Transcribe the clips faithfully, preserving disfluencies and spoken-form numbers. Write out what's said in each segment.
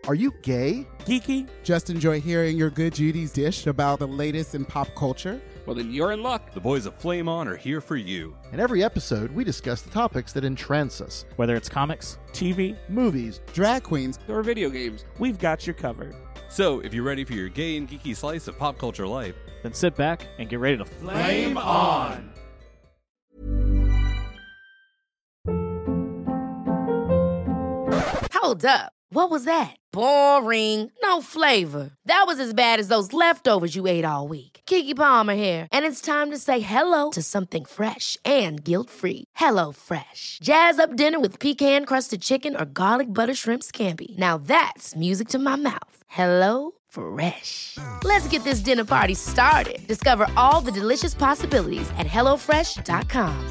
Are you gay? Geeky? Just enjoy hearing your good Judy's dish about the latest in pop culture? Well, then you're in luck. The boys of Flame On are here for you. In every episode, we discuss the topics that entrance us. Whether it's comics, T V, Movies, drag queens, or video games, we've got you covered. So, if you're ready for your gay and geeky slice of pop culture life, then sit back and get ready to Flame On! Hold up. What was that? Boring. No flavor. That was as bad as those leftovers you ate all week. Keke Palmer here, and it's time to say hello to something fresh and guilt-free. Hello Fresh. Jazz up dinner with pecan-crusted chicken or garlic butter shrimp scampi. Now that's music to my mouth. Hello Fresh. Let's get this dinner party started. Discover all the delicious possibilities at hello fresh dot com.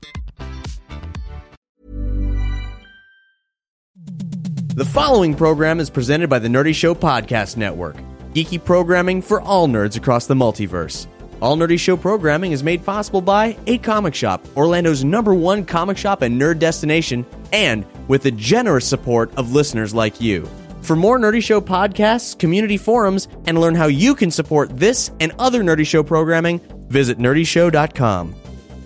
The following program is presented by the Nerdy Show Podcast Network. Geeky programming for all nerds across the multiverse. All Nerdy Show programming is made possible by A Comic Shop, Orlando's number one comic shop and nerd destination, and with the generous support of listeners like you. For more Nerdy Show podcasts, community forums, and learn how you can support this and other Nerdy Show programming, visit nerdy show dot com.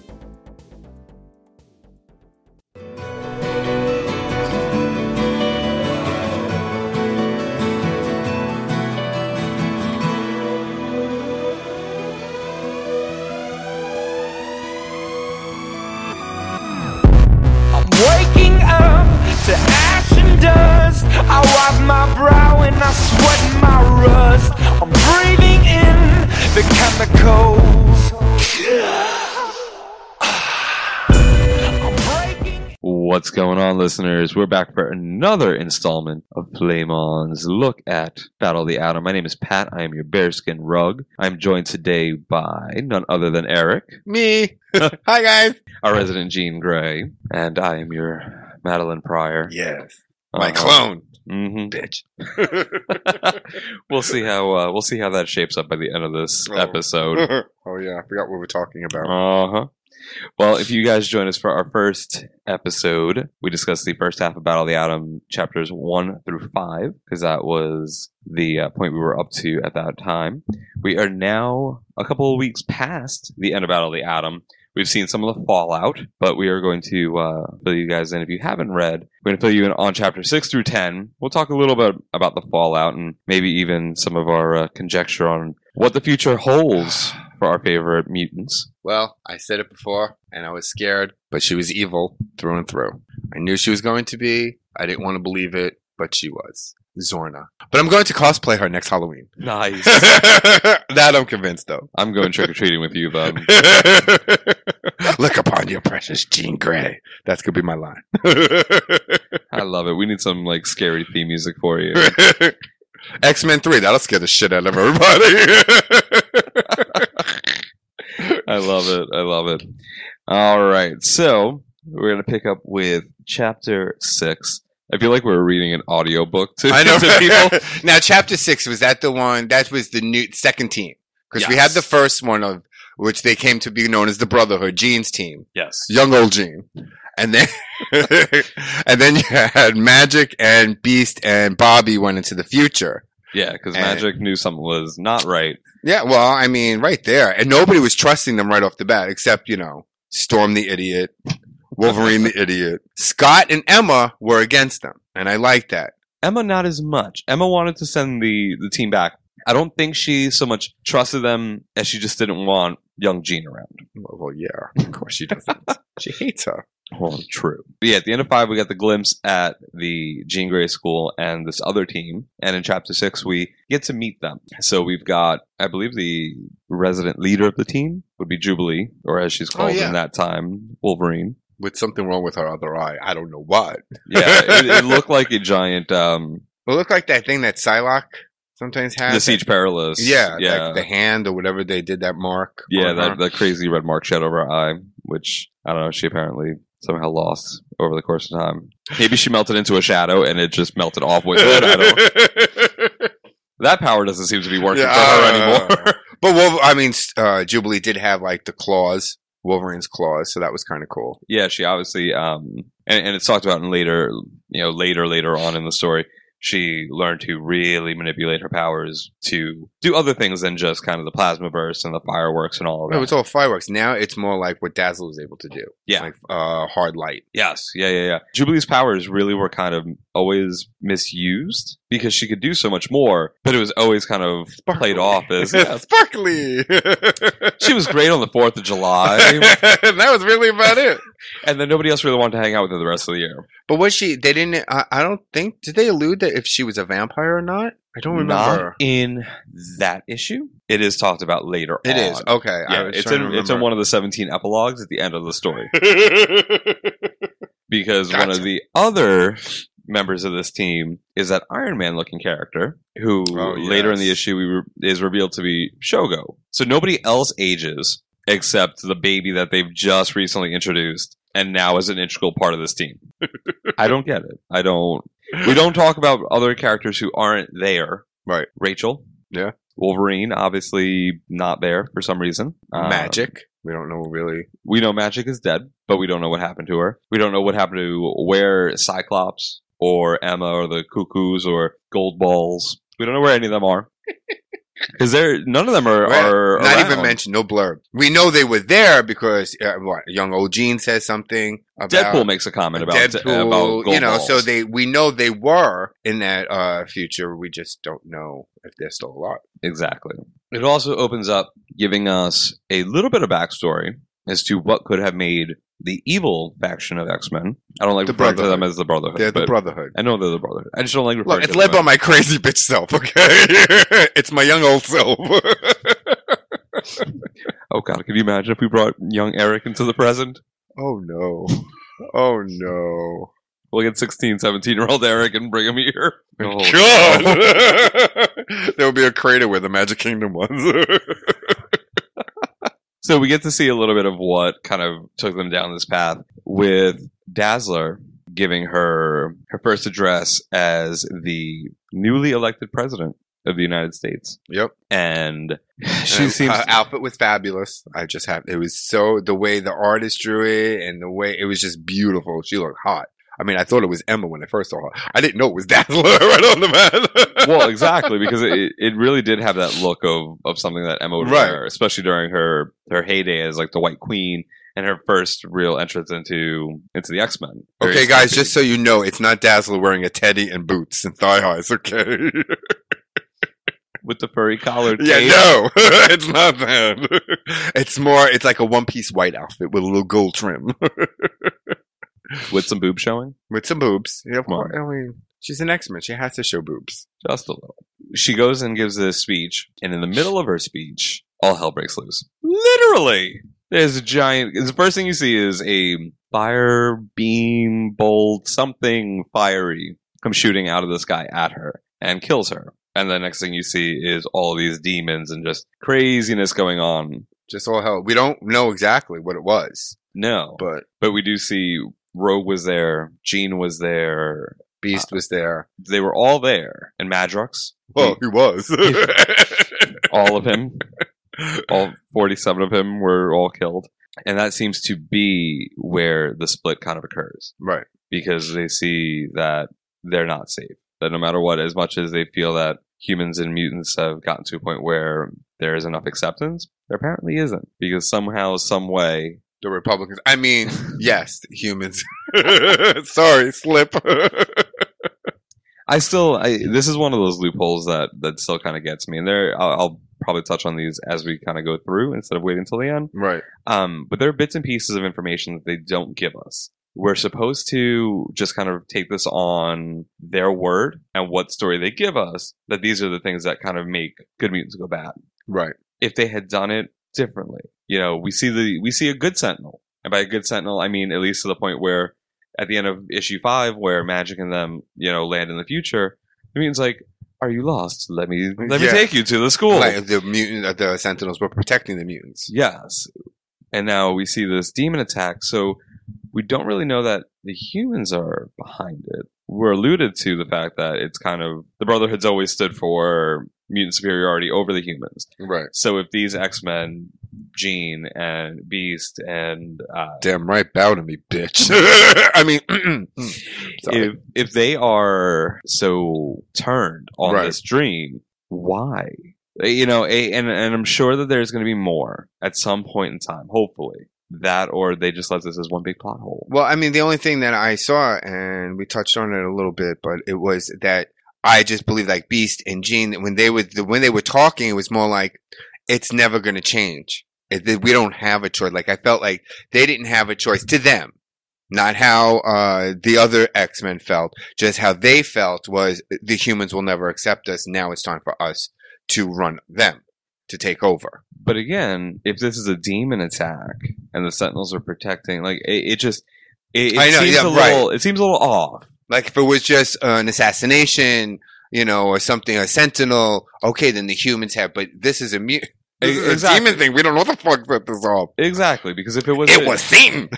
To ash and dust, I wipe my brow and I sweat my rust. I'm breathing in the chemicals. I'm breaking. what's going on, listeners? We're back for another installment of Flame On's look at Battle of the Atom. My name is Pat. I am your bearskin rug. I'm joined today by none other than Eric. Me. Hi, guys. Our resident Jean Grey. And I am your Madeline Pryor. Yes, my uh-huh. clone, mm-hmm. bitch. we'll see how uh, we'll see how that shapes up by the end of this oh. episode. Oh yeah, I forgot what we're talking about. Uh huh. Well, if you guys join us for our first episode, we discussed the first half of Battle of the Atom, chapters one through five, because that was the uh, point we were up to at that time. We are now a couple of weeks past the end of Battle of the Atom. We've seen some of the fallout, but we are going to uh, fill you guys in. If you haven't read, we're going to fill you in on chapter six through ten. We'll talk a little bit about the fallout and maybe even some of our uh, conjecture on what the future holds for our favorite mutants. Well, I said it before, and I was scared, but she was evil through and through. I knew she was going to be. I didn't want to believe it, but she was. Zorna. But I'm going to cosplay her next Halloween. Nice. That I'm convinced of. I'm going trick-or-treating with you, bud. Look upon your precious Jean Grey. That's going to be my line. I love it. We need some like scary theme music for you. X-Men three. That'll scare the shit out of everybody. I love it. I love it. All right. So we're going to pick up with chapter six. I feel like we're reading an audiobook to, I know. to people. Now, chapter six, was that the one, that was the new second team? Because Yes. we had the first one, of which they came to be known as the Brotherhood, Jean's team. Yes. Young old Jean. And then, and then you had Magic and Beast and Bobby went into the future. Yeah, because And- Magic knew something was not right. Yeah, well, I mean, right there. And nobody was trusting them right off the bat, except, you know, Storm the idiot, Wolverine the idiot. Scott and Emma were against them, and I like that. Emma, not as much. Emma wanted to send the, the team back. I don't think she so much trusted them as she just didn't want young Jean around. Well, well yeah, of course she doesn't. She hates her. Well, true. But yeah, at the end of five, we got the glimpse at the Jean Grey School and this other team. And in chapter six, we get to meet them. So we've got, I believe, the resident leader of the team would be Jubilee, or as she's called Oh, yeah. in that time, Wolverine. With something wrong with her other eye. I don't know what. Yeah, it, it looked like a giant, um, It looked like that thing that Psylocke sometimes has. the Siege Perilous. Yeah, yeah. like the hand or whatever they did, that mark. Yeah, on that, her. that crazy red mark she had over her eye, which, I don't know, she apparently somehow lost over the course of time. Maybe she melted into a shadow and it just melted off with it. I don't That power doesn't seem to be working Yeah, for her uh, anymore. But, Wolver- I mean, uh, Jubilee did have, like, the claws, Wolverine's claws, so that was kind of cool. Yeah, she obviously, um, and, and it's talked about in later, you know, later, later on in the story. she learned to really manipulate her powers to do other things than just kind of the plasma burst and the fireworks and all of that. It was all fireworks. Now it's more like what Dazzler was able to do. Yeah. Like uh, hard light. Yes. Yeah, yeah, yeah. Jubilee's powers really were kind of always misused because she could do so much more, but it was always kind of Sparkly. played off as yeah, Sparkly. she was great on the fourth of July, That was really about it. and then nobody else really wanted to hang out with her the rest of the year. But was she? They didn't. I, I don't think. Did they allude that if she was a vampire or not? I don't remember. Not in that issue. It is talked about later It on. is okay. I Yeah, was it's trying in to it's in remember. one of the seventeen epilogues at the end of the story. Because one Gotcha. of the other members of this team is that Iron Man looking character who Oh, later in the yes. issue we re- is revealed to be Shogo. So nobody else ages except the baby that they've just recently introduced and now is an integral part of this team. I don't get it. I don't. We don't talk about other characters who aren't there. Right. Rachel. Yeah. Wolverine, obviously not there for some reason. Um, Magic. We don't know really. we know Magic is dead, but we don't know what happened to her. We don't know what happened to where Cyclops or Emma or the Cuckoos or Gold Balls. We don't know where any of them are. Because they're none of them are, Right. are Not around. even mentioned. No blurb. We know they were there because uh, what young old Gene says something about Deadpool makes a comment about Deadpool. about Gold you know, Balls. so they we know they were in that uh, future. We just don't know if they're still alive. Exactly. It also opens up giving us a little bit of backstory as to what could have made the evil faction of X-Men. I don't like The referring to them Brotherhood. as the Brotherhood. They're the but Brotherhood. I know they're the Brotherhood. I just don't like referring Look, it's to led them. by my crazy bitch self. Okay, it's my young old self. Oh God, can you imagine if we brought young Eric into the present? Oh no. Oh no. We'll get sixteen, seventeen year old Eric and bring him here. Oh, God! There'll be a crater where the Magic Kingdom was. So we get to see a little bit of what kind of took them down this path with Dazzler giving her her first address as the newly elected president of the United States. Yep. And she And seems her outfit was fabulous. I just have it was so the way the artist drew it and the way it was just beautiful. She looked hot. I mean, I thought it was Emma when I first saw her. I didn't know it was Dazzler right on the man. well, exactly, because it, it really did have that look of, of something that Emma would Right. wear, especially during her, her heyday as like the White Queen and her first real entrance into into the X-Men. Very Okay, guys, skimpy. just so you know, it's not Dazzler wearing a teddy and boots and thigh highs, okay? with the furry collar. Yeah, cape. no, it's not that. It's more, it's like a one-piece white outfit with a little gold trim. with some boob showing. With some boobs. Yeah, of Well. course. I mean, she's an X-Men. She has to show boobs. Just a little. She goes and gives this speech, and in the middle of her speech, all hell breaks loose. Literally! There's a giant... The first thing you see is a fire beam, bolt, something fiery comes shooting out of the sky at her and kills her. And the next thing you see is all these demons and just craziness going on. Just all hell. We don't know exactly what it was, No. but But we do see Rogue was there, Jean was there, Beast was there. they were all there. And Madrox, Well, he was. all of him, all forty-seven of him were all killed. And that seems to be where the split kind of occurs. Right. Because they see that they're not safe. That no matter what, as much as they feel that humans and mutants have gotten to a point where there is enough acceptance, there apparently isn't. Because somehow, some way, The Republicans. I mean, yes, humans. Sorry, slip. I still, I, this is one of those loopholes that, that still kind of gets me. And there, I'll, I'll probably touch on these as we kind of go through instead of waiting until the end. Right. Um, but there are bits and pieces of information that they don't give us. We're supposed to just kind of take this on their word and what story they give us, that these are the things that kind of make Good Mutants go bad. Right. If they had done it differently, you know, we see the, we see a good Sentinel. And by a good Sentinel, I mean, at least to the point where at the end of issue five, where Magic and them, you know, land in the future, the mutant's like, are you lost? Let me, let me Yeah. take you to the school. Like the mutant, uh, the Sentinels were protecting the mutants. Yes. And now we see this demon attack, so we don't really know that the humans are behind it. We're alluded to the fact that it's kind of, the Brotherhood's always stood for mutant superiority over the humans. Right. So if these X-Men, Jean and Beast and uh, damn right, bow to me, bitch. I mean, if if they are so turned on Right. this dream, why? You know, a, and and I'm sure that there's going to be more at some point in time. Hopefully, that or they just left this as one big plot hole. Well, I mean, the only thing that I saw, and we touched on it a little bit, but it was that I just believe, like Beast and Jean, when they would when they were talking, it was more like it's never going to change. It, we don't have a choice. Like I felt like they didn't have a choice to them, not how uh, the other X-Men felt. Just how they felt was the humans will never accept us. Now it's time for us to run them, to take over. But again, if this is a demon attack and the Sentinels are protecting, like it, it just it, it I know, seems yeah, a right. little it seems a little off. Like if it was just uh, an assassination, you know, or something, a Sentinel, okay, then the humans have. But this is a mu- this is Exactly. a demon thing. We don't know what the fuck set this off. Exactly, because if it was It a- was Satan.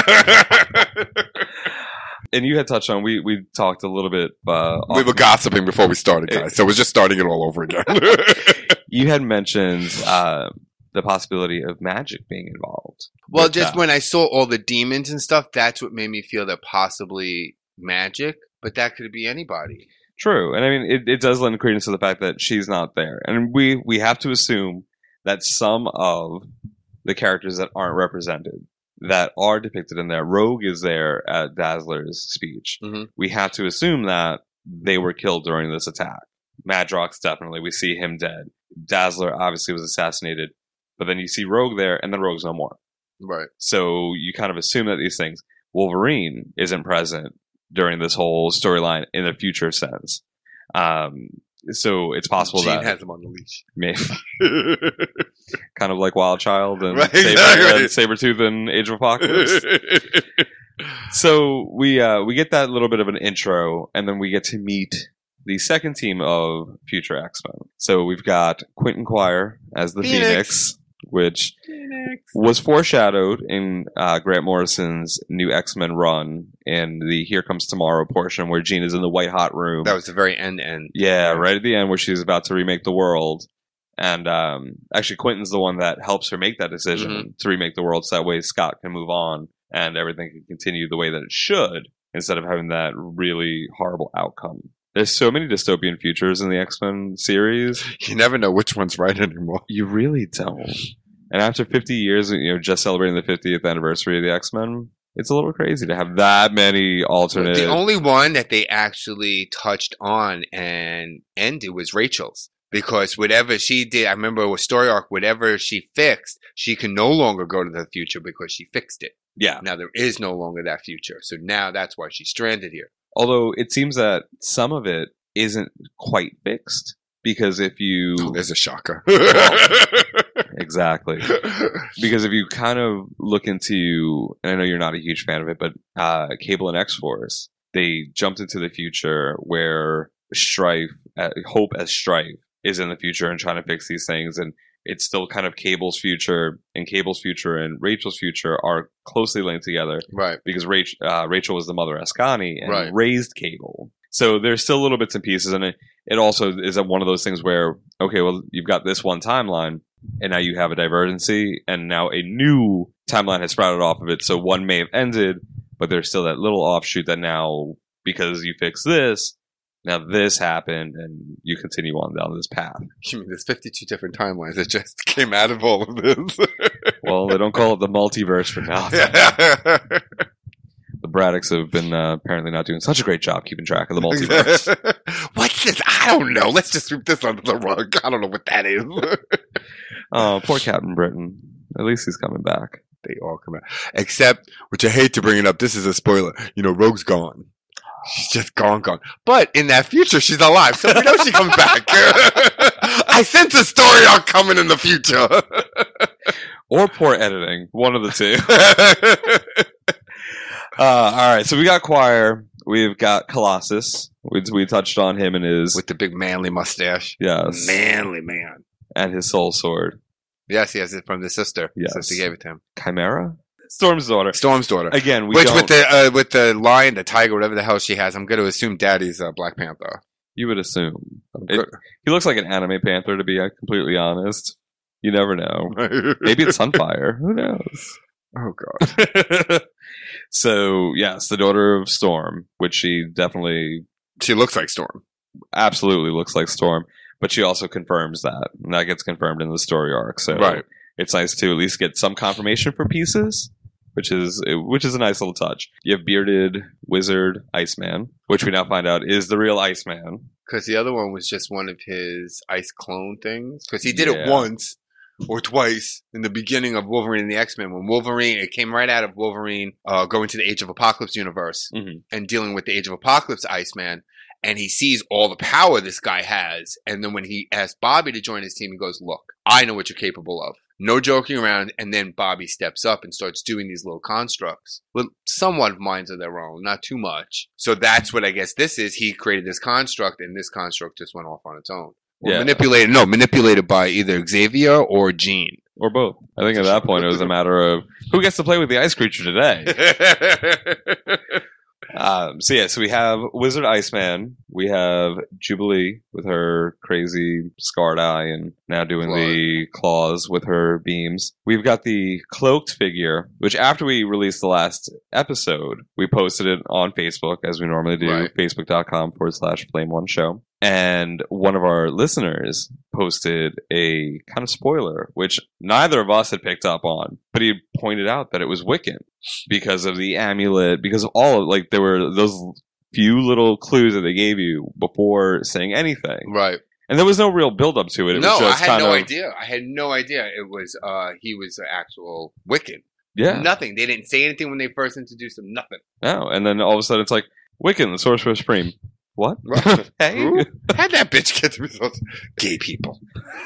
and you had touched on we we talked a little bit. Uh, We off- were gossiping before we started, guys. So we're just starting it all over again. You had mentioned uh, the possibility of magic being involved. Well, with just that. when I saw all the demons and stuff, that's what made me feel that possibly magic, but that could be anybody. True, and I mean it, it does lend credence to the fact that she's not there, and we we have to assume that some of the characters that aren't represented, that are depicted in there, Rogue is there at Dazzler's speech. Mhm. We have to assume that they were killed during this attack. Madrox definitely, we see him dead. Dazzler obviously was assassinated, but then you see Rogue there, and then Rogue's no more. Right. So you kind of assume that these things. Wolverine isn't present during this whole storyline in a future sense. Um, so it's possible Jean that has him on the leash. maybe kind of like Wild Child and, Right, Saber, exactly. and Sabretooth and Age of Apocalypse. So we uh, we get that little bit of an intro, and then we get to meet the second team of future X-Men. So we've got Quentin Quire as the Phoenix. Phoenix, which was foreshadowed in uh, Grant Morrison's new X-Men run in the Here Comes Tomorrow portion, where Jean is in the white hot room. That was the very end end. Yeah, right at the end where she's about to remake the world. And um, actually, Quentin's the one that helps her make that decision Mm-hmm. to remake the world so that way Scott can move on and everything can continue the way that it should instead of having that really horrible outcome. There's so many dystopian futures in the X-Men series. You never know which one's right anymore. You really don't. And after fifty years, you know, just celebrating the fiftieth anniversary of the X-Men, it's a little crazy to have that many alternate. The only one that they actually touched on and ended was Rachel's. Because whatever she did, I remember it was story arc, whatever she fixed, she can no longer go to the future because she fixed it. Yeah. Now there is no longer that future. So now that's why she's stranded here. Although it seems that some of it isn't quite fixed. Because if you... Oh, there's a shocker. Exactly. Because if you kind of look into, and I know you're not a huge fan of it, but uh, Cable and X-Force, they jumped into the future where Strife, uh, Hope as Strife, is in the future and trying to fix these things, and it's still kind of Cable's future, and Cable's future and Rachel's future are closely linked together. Right. Because Rach, uh, Rachel was the mother of Ascani and Right. raised Cable. So there's still little bits and pieces, and it, it also is one of those things where, okay, well, you've got this one timeline, and now you have a divergency, and now a new timeline has sprouted off of it. So one may have ended, but there's still that little offshoot that now, because you fix this, now this happened, and you continue on down this path. You mean there's fifty-two different timelines that just came out of all of this? Well, they don't call it the multiverse for nothing. The Braddocks have been uh, apparently not doing such a great job keeping track of the multiverse. What's this? I don't know. Let's just sweep this under the rug. I don't know what that is. Oh, poor Captain Britain. At least he's coming back. They all come out. Except, which I hate to bring it up, this is a spoiler. You know, Rogue's gone. She's just gone, gone. But in that future, she's alive, so we know she comes back. I sense a story arc coming in the future. Or poor editing. One of the two. uh, all right, so we got Quire. We've got Colossus. We, we touched on him and his... With the big manly mustache. Yes. Manly man. And his soul sword. Yes, he has it from the sister. Yes. Sister gave it to him. Chimera? Storm's daughter. Storm's daughter. Again, we Which don't... with the uh, with the lion, the tiger, whatever the hell she has, I'm going to assume Daddy's uh, Black Panther. You would assume. It, he looks like an anime panther, to be uh, completely honest. You never know. Maybe it's Sunfire. Who knows? Oh, God. So, yes, the daughter of Storm, which she definitely... She looks like Storm. Absolutely looks like Storm. But she also confirms that. And that gets confirmed in the story arc. So right. It's nice to at least get some confirmation for pieces, which is which is a nice little touch. You have bearded wizard Iceman, which we now find out is the real Iceman. Because the other one was just one of his ice clone things. Because he did Yeah. it once or twice in the beginning of Wolverine and the X-Men. When Wolverine, it came right out of Wolverine uh, going to the Age of Apocalypse universe Mm-hmm. and dealing with the Age of Apocalypse Iceman. And he sees all the power this guy has. And then when he asks Bobby to join his team, he goes, look, I know what you're capable of. No joking around. And then Bobby steps up and starts doing these little constructs with somewhat of minds of their own, not too much. So that's what I guess this is. He created this construct, and this construct just went off on its own. Or Yeah. manipulated, no, manipulated by either Xavier or Jean. Or both. I think at that point it was a matter of who gets to play with the ice creature today. Um, so yeah, so we have Wizard Iceman, we have Jubilee with her crazy scarred eye and now doing Claw. the claws with her beams. We've got the cloaked figure, which after we released the last episode, we posted it on Facebook as we normally do, Right. facebook.com forward slash Flame One Show. And one of our listeners posted a kind of spoiler, which neither of us had picked up on, but he pointed out that it was Wiccan because of the amulet, because of all of, like, there were those few little clues that they gave you before saying anything. Right. And there was no real build up to it. It no, was I just had kind no of, idea. I had no idea it was, uh, he was an actual Wiccan. Yeah. Nothing. They didn't say anything when they first introduced him. Nothing. No. And then all of a sudden it's like, Wiccan, the Sorcerer Supreme. What? Hey? Who? How'd that bitch get the results? Gay people.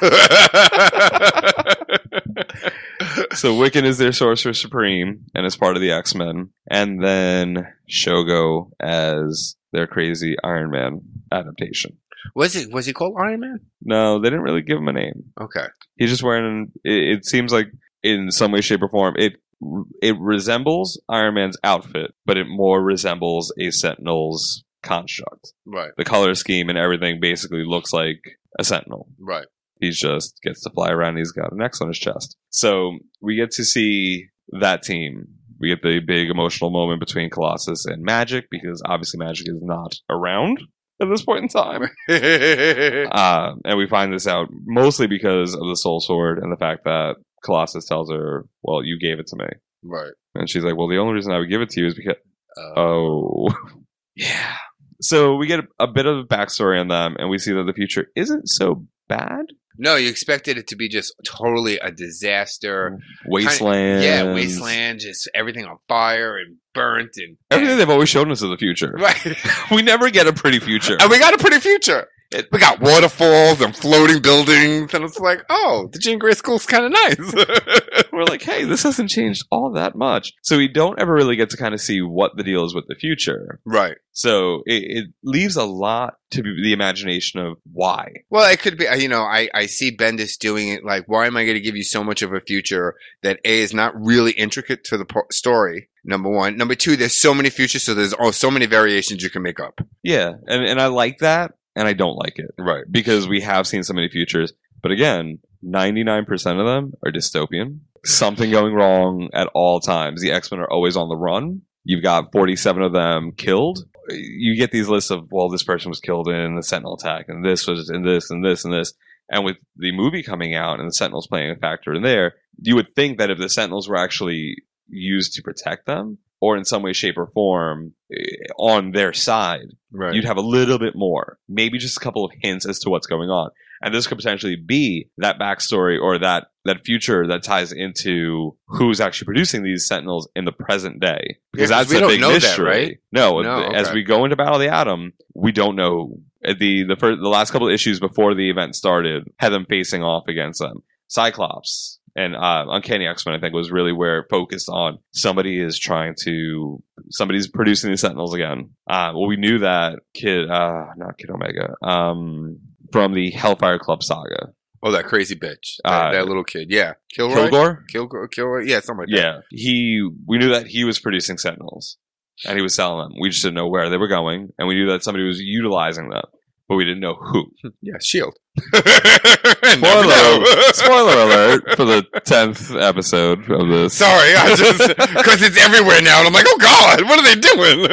So Wiccan is their Sorcerer Supreme and is part of the X-Men. And then Shogo as their crazy Iron Man adaptation. Was it? Was he called Iron Man? No, they didn't really give him a name. Okay. He's just wearing, it, it seems like in some way, shape, or form, it it resembles Iron Man's outfit, but it more resembles a Sentinel's construct. Right. The color scheme and everything basically looks like a Sentinel. Right. He just gets to fly around. He's got an X on his chest. So we get to see that team. We get the big emotional moment between Colossus and Magic, because obviously Magic is not around at this point in time. uh, and we find this out mostly because of the Soul Sword and the fact that Colossus tells her, well, you gave it to me. Right. And she's like, well, the only reason I would give it to you is because... Uh, Oh. Yeah. So we get a, a bit of a backstory on them, and we see that the future isn't so bad. No, you expected it to be just totally a disaster. Wasteland. Yeah, wasteland, just everything on fire and burnt and Everything they've always shown us is the future. right. We never get a pretty future. And we got a pretty future. It- we got waterfalls and floating buildings, and it's like, oh, the Jean Grey School's kind of nice. We're like, hey, this hasn't changed all that much. So we don't ever really get to kind of see what the deal is with the future. Right. So it, it leaves a lot to be the imagination of why. Well, it could be, you know, I, I see Bendis doing it like, why am I going to give you so much of a future that A, is not really intricate to the po- story, number one. Number two, there's so many futures, so there's oh, so many variations you can make up. Yeah, and, and I like that, and I don't like it. Right. Because we have seen so many futures. But again, ninety-nine percent of them are dystopian. Something going wrong at all times. The X-Men are always on the run. You've got forty-seven of them killed. You get these lists of, well, this person was killed in the Sentinel attack, and this was in this, and this, and this. And with the movie coming out and the Sentinels playing a factor in there, you would think that if the Sentinels were actually used to protect them, or in some way, shape, or form eh, on their side, Right. you'd have a little bit more. Maybe just a couple of hints as to what's going on. And this could potentially be that backstory or that, that future that ties into who's actually producing these Sentinels in the present day. Because Yeah, 'cause that's we a don't big know that, mystery. right? No, No, as okay. we go into Battle of the Atom, we don't know. At the the first, the last couple of issues before the event started had them facing off against them. Cyclops and uh, Uncanny X-Men, I think, was really where it focused on somebody is trying to, somebody's producing the Sentinels again. Uh, well, we knew that Kid, uh, not Kid Omega, um, from the Hellfire Club saga. Oh, that crazy bitch. That, Uh, that little kid. Yeah. Kilroy? Kilgore? Kilgore? Kilroy? Yeah, something like that. Yeah. He, we knew that he was producing Sentinels and he was selling them. We just didn't know where they were going, and we knew that somebody was utilizing them. but we didn't know who. Yeah, Shield. Spoiler, spoiler alert for the tenth episode of this. Sorry, I just because it's everywhere now, and I'm like, oh god, what are they doing?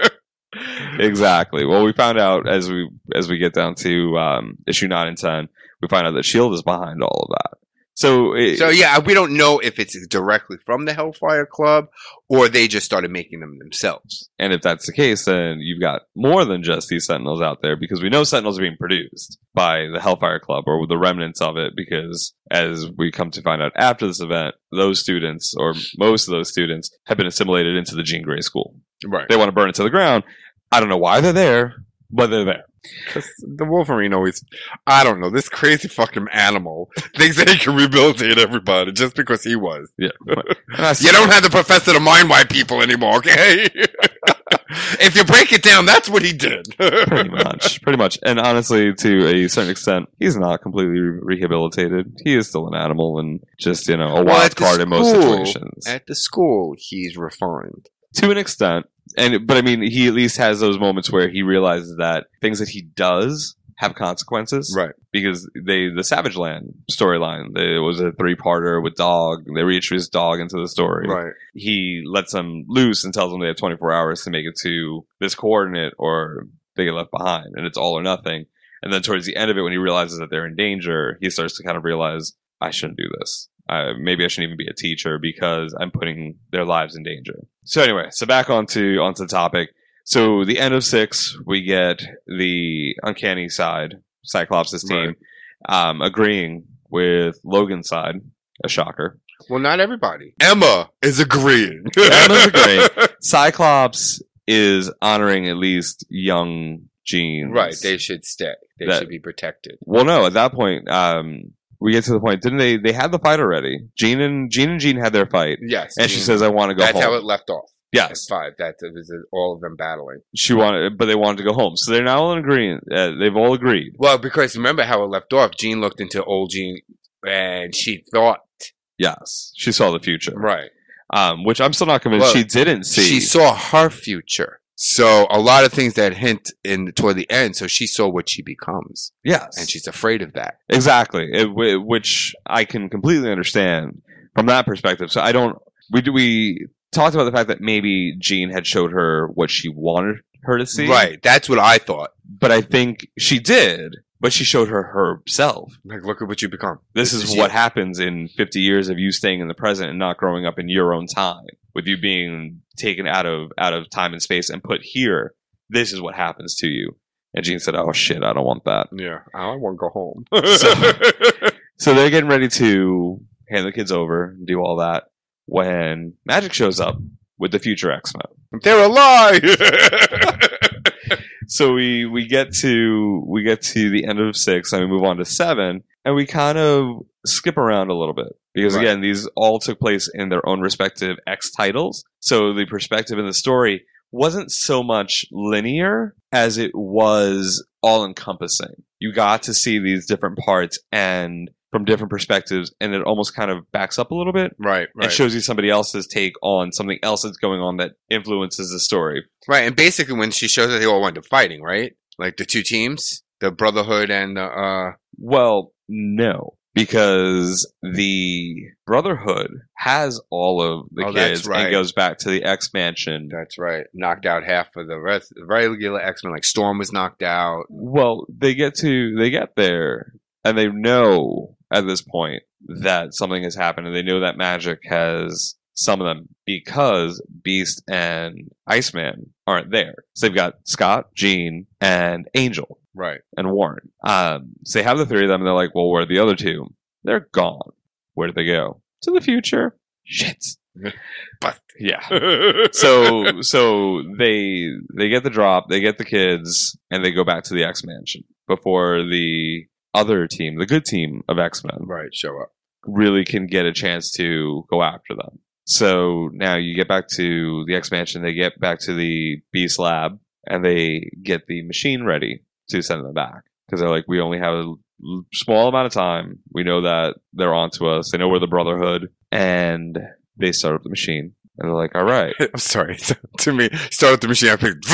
Exactly. Well, we found out as we as we get down to um, issue nine and ten, we find out that Shield is behind all of that. So, it, so yeah, we don't know if it's directly from the Hellfire Club or they just started making them themselves. And if that's the case, then you've got more than just these Sentinels out there, because we know Sentinels are being produced by the Hellfire Club or the remnants of it, because as we come to find out after this event, those students, or most of those students, have been assimilated into the Jean Grey School. Right. They want to burn it to the ground. I don't know why they're there, but they're there. Because the Wolverine always, I don't know, this crazy fucking animal thinks that he can rehabilitate everybody just because he was. Yeah. You don't have the professor to mind white people anymore, okay? If you break it down, that's what he did. Pretty much. Pretty much. And honestly, to a certain extent, he's not completely re- rehabilitated. He is still an animal and just, you know, a Well, wild at the card in most school- situations. At the school, he's refined. To an extent. And but I mean, he at least has those moments where he realizes that things that he does have consequences, Right. Because they the Savage Land storyline, it was a three parter with Dog. They reintroduced Dog into the story. Right. He lets them loose and tells them they have twenty four hours to make it to this coordinate, or they get left behind, and it's all or nothing. And then towards the end of it, when he realizes that they're in danger, he starts to kind of realize, I shouldn't do this. Uh, maybe I shouldn't even be a teacher because I'm putting their lives in danger. So anyway, so back onto onto the topic. So the end of six, we get the Uncanny side, Cyclops' team, Right. um, agreeing with Logan's side. A shocker. Well, not everybody. Emma is agreeing. Emma's agreeing. Cyclops is honoring at least young Jean. Right. They should stay. They That- should be protected. Well, no. At that point, um, we get to the point. Didn't they? They had the fight already. Jean and Jean and Jean had their fight, Yes. and she Jean- says, "I want to go that's home." how it left off. Yes, Five. That was all of them battling. she wanted, but they wanted to go home. So they're now all in agreement. Uh, they've all agreed. Well, because remember how it left off. Jean looked into old Jean, and she thought, Yes, she saw the future. right. Um, which I'm still not convinced Well, she didn't see. She saw her future. So a lot of things that hint in toward the end. So she saw what she becomes, yes, and she's afraid of that. exactly. It, w- which I can completely understand from that perspective. So I don't. We do. We talked about the fact that maybe Jean had showed her what she wanted her to see. Right. That's what I thought. But I think she did. But she showed her herself. Like, look at what you become. This, This is, is what you. happens in fifty years of you staying in the present and not growing up in your own time, with you being taken out of out of time and space and put here. This is what happens to you. And Jean said, "Oh shit, I don't want that." Yeah. I want to go home. So- So they're getting ready to hand the kids over and do all that when Magic shows up with the future X-Men. They're alive. So we we get to we get to the end of six and we move on to seven, and we kind of skip around a little bit because Right. again, these all took place in their own respective X titles. So the perspective in the story wasn't so much linear as it was all encompassing. You got to see these different parts and from different perspectives, and it almost kind of backs up a little bit right. and Right. shows you somebody else's take on something else that's going on that influences the story. Right. And basically, when she shows that they all went to fighting, right? Like the two teams, the Brotherhood and the. Uh, Well, no, because the Brotherhood has all of the Oh, that's kids right. and goes back to the X Mansion. that's right. Knocked out half of the rest. The regular X Men, like Storm, was knocked out. Well, they get to they get there and they know at this point that something has happened, and they know that Magic has some of them because Beast and Iceman aren't there. So they've got Scott, Jean, and Angel. Right. And Warren. Um, so they have the three of them, and they're like, well, where are the other two? They're gone. Where did they go? To the future. Shit. But Yeah. So so they they get the drop, they get the kids, and they go back to the X Mansion before the other team, the good team of X-Men, right. Show up. really can get a chance to go after them. So now you get back to the X Mansion, they get back to the Beast Lab, and they get the machine ready to send them back. Because they're like, we only have a l- small amount of time. We know that they're onto us. They know we're the Brotherhood. And they start up the machine. And they're like, all right. I'm sorry. So, to me, start with the machine. I picked.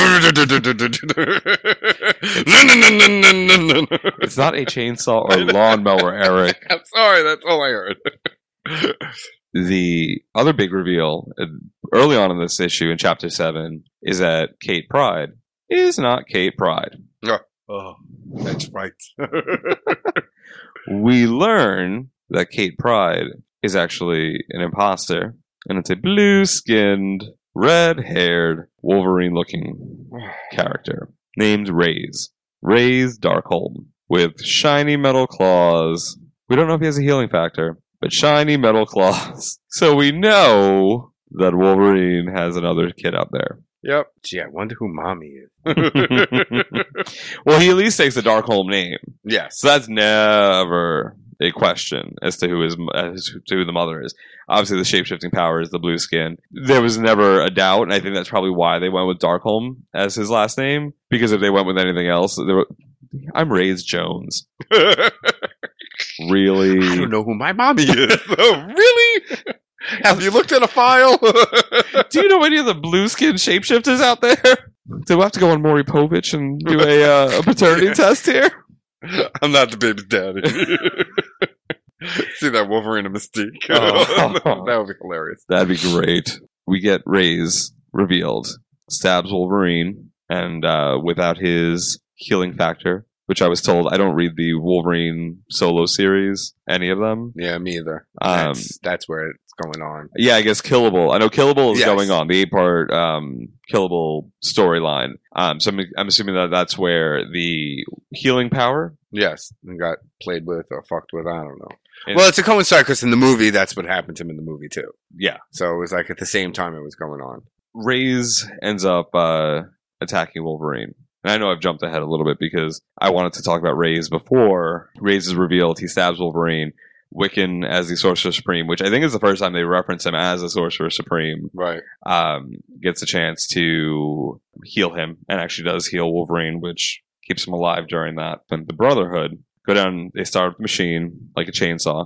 It's not a chainsaw or lawnmower, Eric. I'm sorry. That's all I heard. The other big reveal uh, early on in this issue in chapter seven is that Kate Pryde is not Kate Pryde. Oh, that's right. We learn that Kate Pryde is actually an imposter, and it's a blue-skinned, red-haired, Wolverine-looking character named Raze. Raze Darkholm, with shiny metal claws. We don't know if he has a healing factor, but shiny metal claws. So we know that Wolverine has another kid out there. Yep. Gee, I wonder who Mommy is. Well, he at least takes the Darkholm name. Yes. So that's never a question as to who his as to who the mother is. Obviously, the shape-shifting power is the blue skin. There was never a doubt, and I think that's probably why they went with Darkholm as his last name. Because if they went with anything else, they were, I'm Raze Jones. Really? I don't know who my mommy is. Oh, really? Have you looked at a file? Do you know any of the blue skin shapeshifters out there? Do we have to go on Maury Povich and do a, uh, a paternity test here? I'm not the baby's daddy. See that Wolverine and Mystique? Oh. That would be hilarious. That'd be great. We get Raze revealed, stabs Wolverine, and uh, without his healing factor, which I was told I don't read the Wolverine solo series, any of them. Yeah, me either. Um, That's, that's where it's going on. Yeah, I guess Killable. I know Killable is Yes. going on, the eight-part um, Killable storyline. Um, so I'm, I'm assuming that that's where the healing power. Yes, and got played with or fucked with. I don't know. And- Well, it's a coincide because in the movie, that's what happened to him in the movie too. Yeah. So it was like at the same time it was going on. Raze ends up uh, attacking Wolverine. And I know I've jumped ahead a little bit because I wanted to talk about Raze before Raze is revealed. He stabs Wolverine. Wiccan as the Sorcerer Supreme, which I think is the first time they reference him as a Sorcerer Supreme, Right. um, gets a chance to heal him and actually does heal Wolverine, which keeps him alive during that. Then the Brotherhood go down, they start with the machine like a chainsaw,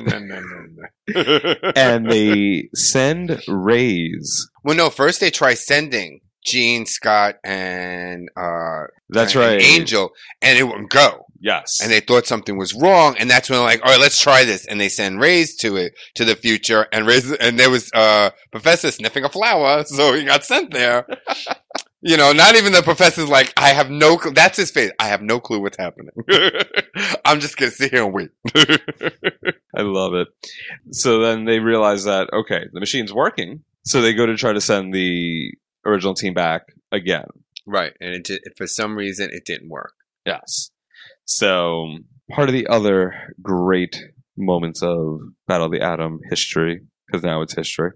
and they send Raze. Well, no, first they try sending Jean, Scott, and uh, That's and right. Angel, and it wouldn't go. Yes. And they thought something was wrong, and that's when they're like, all right, let's try this. And they send Raze to it, to the future, and Raze, and there was uh Professor sniffing a flower, so he got sent there. You know, not even the professor's like, I have no clue. That's his face. I have no clue what's happening. I'm just going to sit here and wait. I love it. So then they realize that, okay, the machine's working. So they go to try to send the original team back again. Right. And it did, for some reason, it didn't work. Yes. So part of the other great moments of Battle of the Atom history, because now it's history,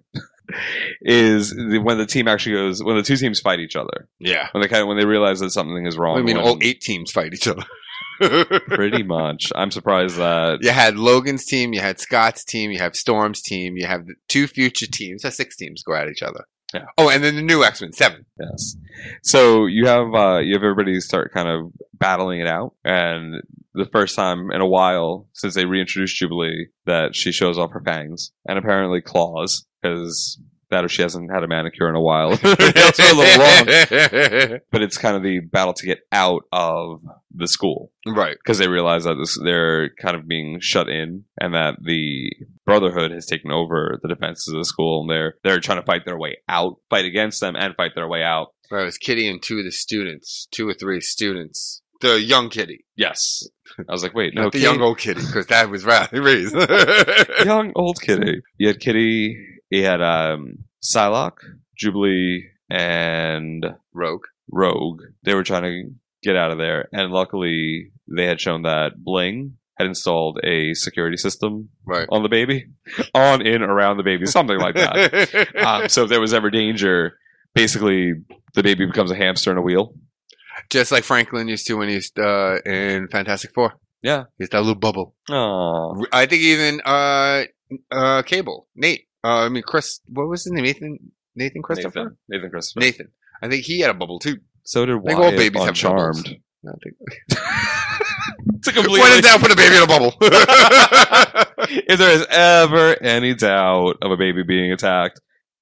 is the, when the team actually goes, when the two teams fight each other. Yeah. When they kind of, when they realize that something is wrong. I mean, when, all eight teams fight each other. Pretty much. I'm surprised that You had Logan's team, you had Scott's team, you have Storm's team, you have the two future teams. That's six teams go at each other. Yeah. Oh, and then the new X-Men, seven. Yes. So you have uh, you have everybody start kind of battling it out, and the first time in a while since they reintroduced Jubilee that she shows off her fangs and apparently claws, because that or she hasn't had a manicure in a while. That's a little wrong. But it's kind of the battle to get out of the school, Right. because they realize that this, they're kind of being shut in, and that the Brotherhood has taken over the defenses of the school, and they're they're trying to fight their way out, fight against them, and fight their way out. Right, it was Kitty and two of the students, two or three students. The young Kitty. Yes. I was like, wait, no, Not the Kitty- young old Kitty, because that was Riley Reese. young old Kitty. You had Kitty, you had um, Psylocke, Jubilee, and Rogue. Rogue. They were trying to get out of there, and luckily they had shown that Bling had installed a security system Right. on the baby, on, in, around the baby, something like that. um, so if there was ever danger, basically the baby becomes a hamster in a wheel. Just like Franklin used to when he's uh, in Fantastic Four. Yeah. He's that little bubble. Aww. I think even uh, uh, Cable, Nate. Uh, I mean, Chris. What was his name? Nathan. Nathan Christopher. Nathan. Nathan Christopher. Nathan. I think he had a bubble too. So did I think Wyatt all babies on have Charmed. bubbles. I think. It's a completely- When in doubt, put a baby in a bubble. If there is ever any doubt of a baby being attacked,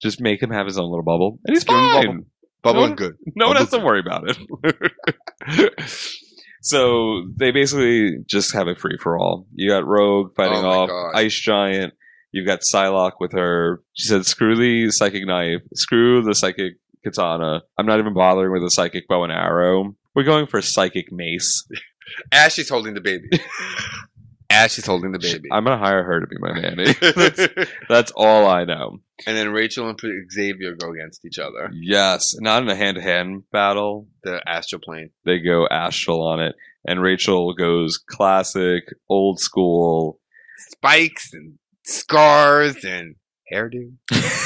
Just make him have his own little bubble, and he's Give him a fine. bubble. Bubble No and one- good. No one Bubble has to good. worry about it. So they basically just have a free for all. You got Rogue fighting Oh my off God. Ice Giant. You've got Psylocke with her. She said, "Screw the psychic knife. Screw the psychic katana. I'm not even bothering with the psychic bow and arrow. We're going for psychic mace. Ash is holding the baby. Ash is holding the baby. I'm gonna hire her to be my nanny. that's, that's all I know. And then Rachel and Xavier go against each other. Yes, not in a hand-to-hand battle. The astral plane. They go astral on it, and Rachel goes classic, old school. Spikes and scars and hairdo.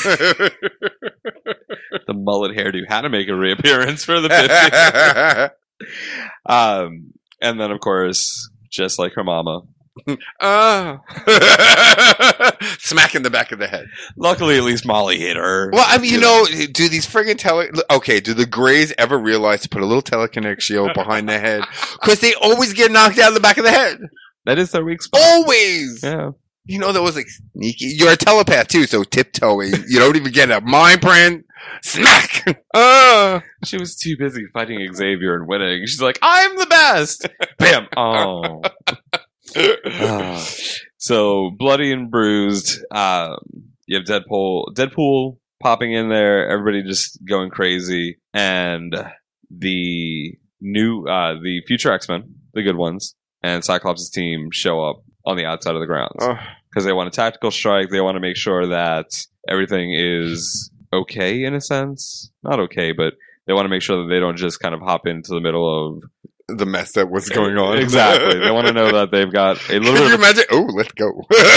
The mullet hairdo had to make a reappearance for the fifties. um, and then, of course, just like her mama. Oh. Smack in the back of the head. Luckily, at least Molly hit her. Well, I mean, you know, do these friggin' tele... Okay, do the Greys ever realize to put a little telekinetic shield behind the head? Because they always get knocked out in the back of the head. That is their weak spot. Always! Yeah. You know, that was like sneaky. You're a telepath, too, so tiptoeing. You don't even get a mind print. Smack! Uh. She was too busy fighting Xavier and winning. She's like, I'm the best! Bam! Oh. Ah. So bloody and bruised. Um, you have Deadpool, Deadpool popping in there. Everybody just going crazy, and the new, uh, the future X-Men, the good ones, and Cyclops' team show up on the outside of the grounds because they want a tactical strike. They want to make sure that everything is okay in a sense. Not okay, but they want to make sure that they don't just kind of hop into the middle of the mess that was going on. Exactly. They want to know that they've got a little Can bit you of, imagine? Oh, let's go.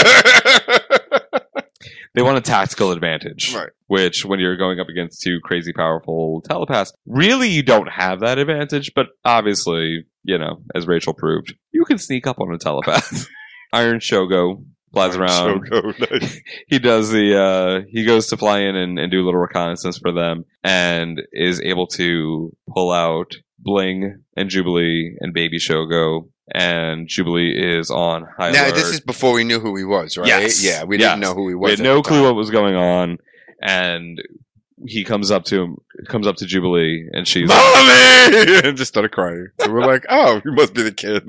they want a tactical advantage. Right. Which, when you're going up against two crazy powerful telepaths, really you don't have that advantage, but obviously, you know, as Rachel proved, you can sneak up on a telepath. Iron Shogo flies around. Shogo, nice. He does the, uh, he goes to fly in and, and do a little reconnaissance for them, and is able to pull out Bling and Jubilee and Baby Shogo, and Jubilee is on high Now, alert. this is before we knew who he was, right? Yes. Yeah, we Yes. didn't know who he was. We had at no the clue time. what was going on, and he comes up to him, comes up to Jubilee, and she's Mommy! And just started crying. So we're like, oh, you must be the kid.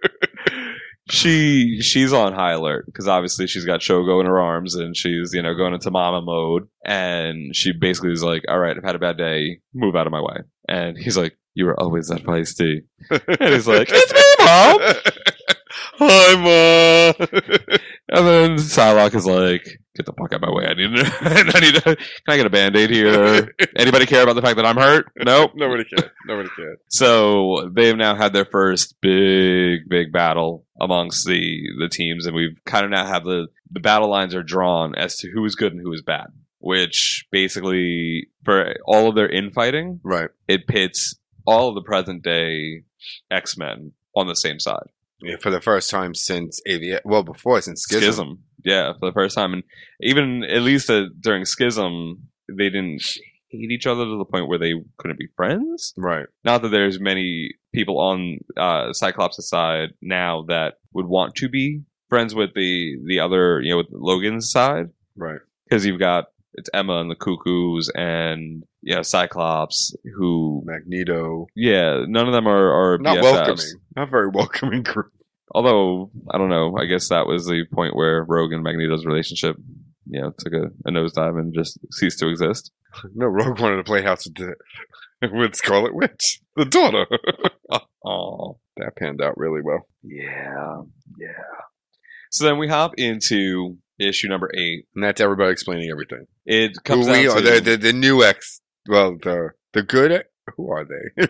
she she's on high alert because obviously she's got Shogo in her arms and she's, you know, going into mama mode, and she basically is like, all right, I've had a bad day, move out of my way. And he's like, you were always that feisty. And he's like, it's me, Mom. Hi, Mom. And then Psylocke is like, get the fuck out of my way. I need to, I need to, can I get a Band-Aid here? Anybody care about the fact that I'm hurt? Nope. Nobody cared. Nobody cared. So they've now had their first big, big battle amongst the, the teams, and we've kind of now have the, the battle lines are drawn as to who is good and who is bad, which basically, for all of their infighting, Right. it pits all of the present day X-Men on the same side. Yeah, for the first time since A V A. Well, before, since Schism. Schism. Yeah, for the first time. And even, at least uh, during Schism, they didn't hate each other to the point where they couldn't be friends. Right. Not that there's many people on uh, Cyclops' side now that would want to be friends with the, the other, you know, with Logan's side. Right. Because you've got, it's Emma and the Cuckoos and, you know, Cyclops, who... Magneto. Yeah, none of them are, are Not B F Fs. welcoming. Not very welcoming group. Although, I don't know, I guess that was the point where Rogue and Magneto's relationship, you know, took a, a nosedive and just ceased to exist. No, Rogue wanted to play house with the, with Scarlet Witch, the daughter. Oh, that panned out really well. Yeah, yeah. So then we hop into issue number eight. And that's everybody explaining everything. It comes Who we down are, to... the, the, the new X, well, the, the good, who are they?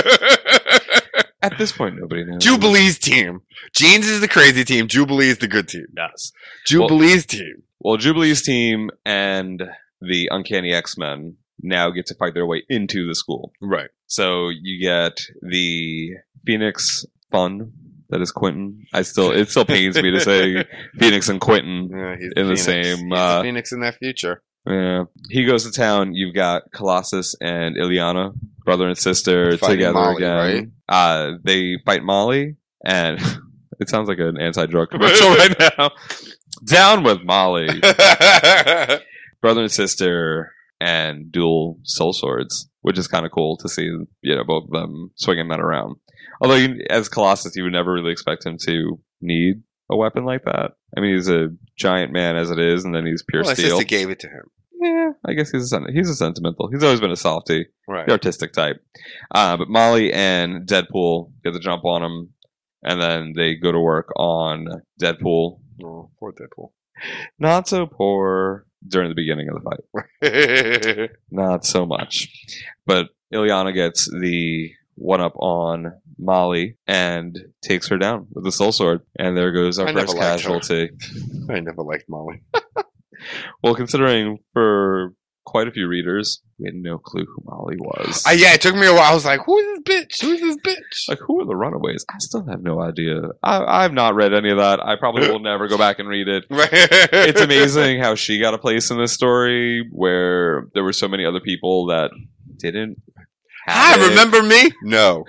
At this point, nobody knows. Jubilee's team. Jeans is the crazy team. Jubilee is the good team. Yes. Jubilee's well, team. Well, Jubilee's team and the Uncanny X-Men now get to fight their way into the school. Right. So you get the Phoenix Fun. That is Quentin. I still, it still pains me to say Phoenix and Quentin yeah, he's in the Phoenix. same. He's Uh, the Phoenix in that future. Yeah, he goes to town. You've got Colossus and Ileana, brother and sister, Fighting together Molly, again. right? Uh, they fight Molly, and it sounds like an anti-drug commercial right now. Down with Molly. brother and sister and dual soul swords, which is kind of cool to see, you know, both of them swinging that around. Although, you, as Colossus, you would never really expect him to need a weapon like that. I mean, he's a giant man as it is, and then he's pure well, steel. Sister gave it to him. Yeah, I guess he's a sen- he's a sentimental. He's always been a softie, Right. the artistic type. Uh, but Molly and Deadpool get the jump on him, and then they go to work on Deadpool. Oh, poor Deadpool. Not so poor during the beginning of the fight. Not so much. But Ilyana gets the one-up on Molly and takes her down with the soul sword. And there goes our I never first liked her. casualty. I never liked Molly. Well, considering for quite a few readers, we had no clue who Molly was. Uh, yeah, it took me a while. I was like, who is this bitch? Who is this bitch? Like, who are the Runaways? I still have no idea. I, I've not read any of that. I probably will never go back and read it. It's amazing how she got a place in this story where there were so many other people that didn't have I it. remember me? No.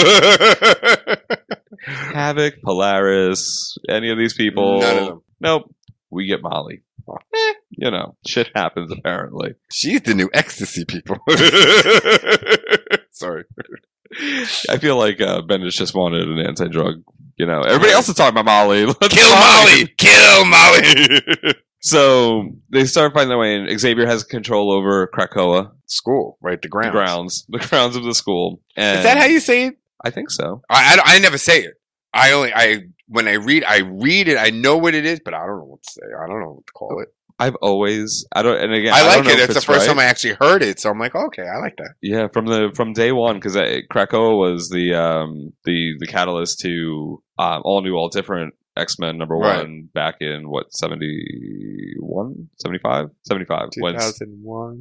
Havoc, Polaris, any of these people. None of them. Nope. We get Molly. Eh, you know, shit happens apparently. She's the new ecstasy people. Sorry. I feel like uh, Bendis just wanted an anti-drug. You know, everybody else is talking about Molly. Let's Kill Molly! Kill Molly! So they start finding their way in. Xavier has control over Krakoa. School, right? The grounds. The grounds. The grounds of the school. And Is that how you say it? I think so. I, I, I never say it. I only, I, when I read, I read it, I know what it is, but I don't know what to say. I don't know what to call it. I've always, I don't, and again, I I like don't know it. if It's the it's first right. time I actually heard it, so I'm like, okay, I like that. Yeah, from the from day one, because Krakoa was the um the the catalyst to um, all new, all different X-Men number Right. one back in what seventy-one, seventy-five, seventy-five. two thousand one.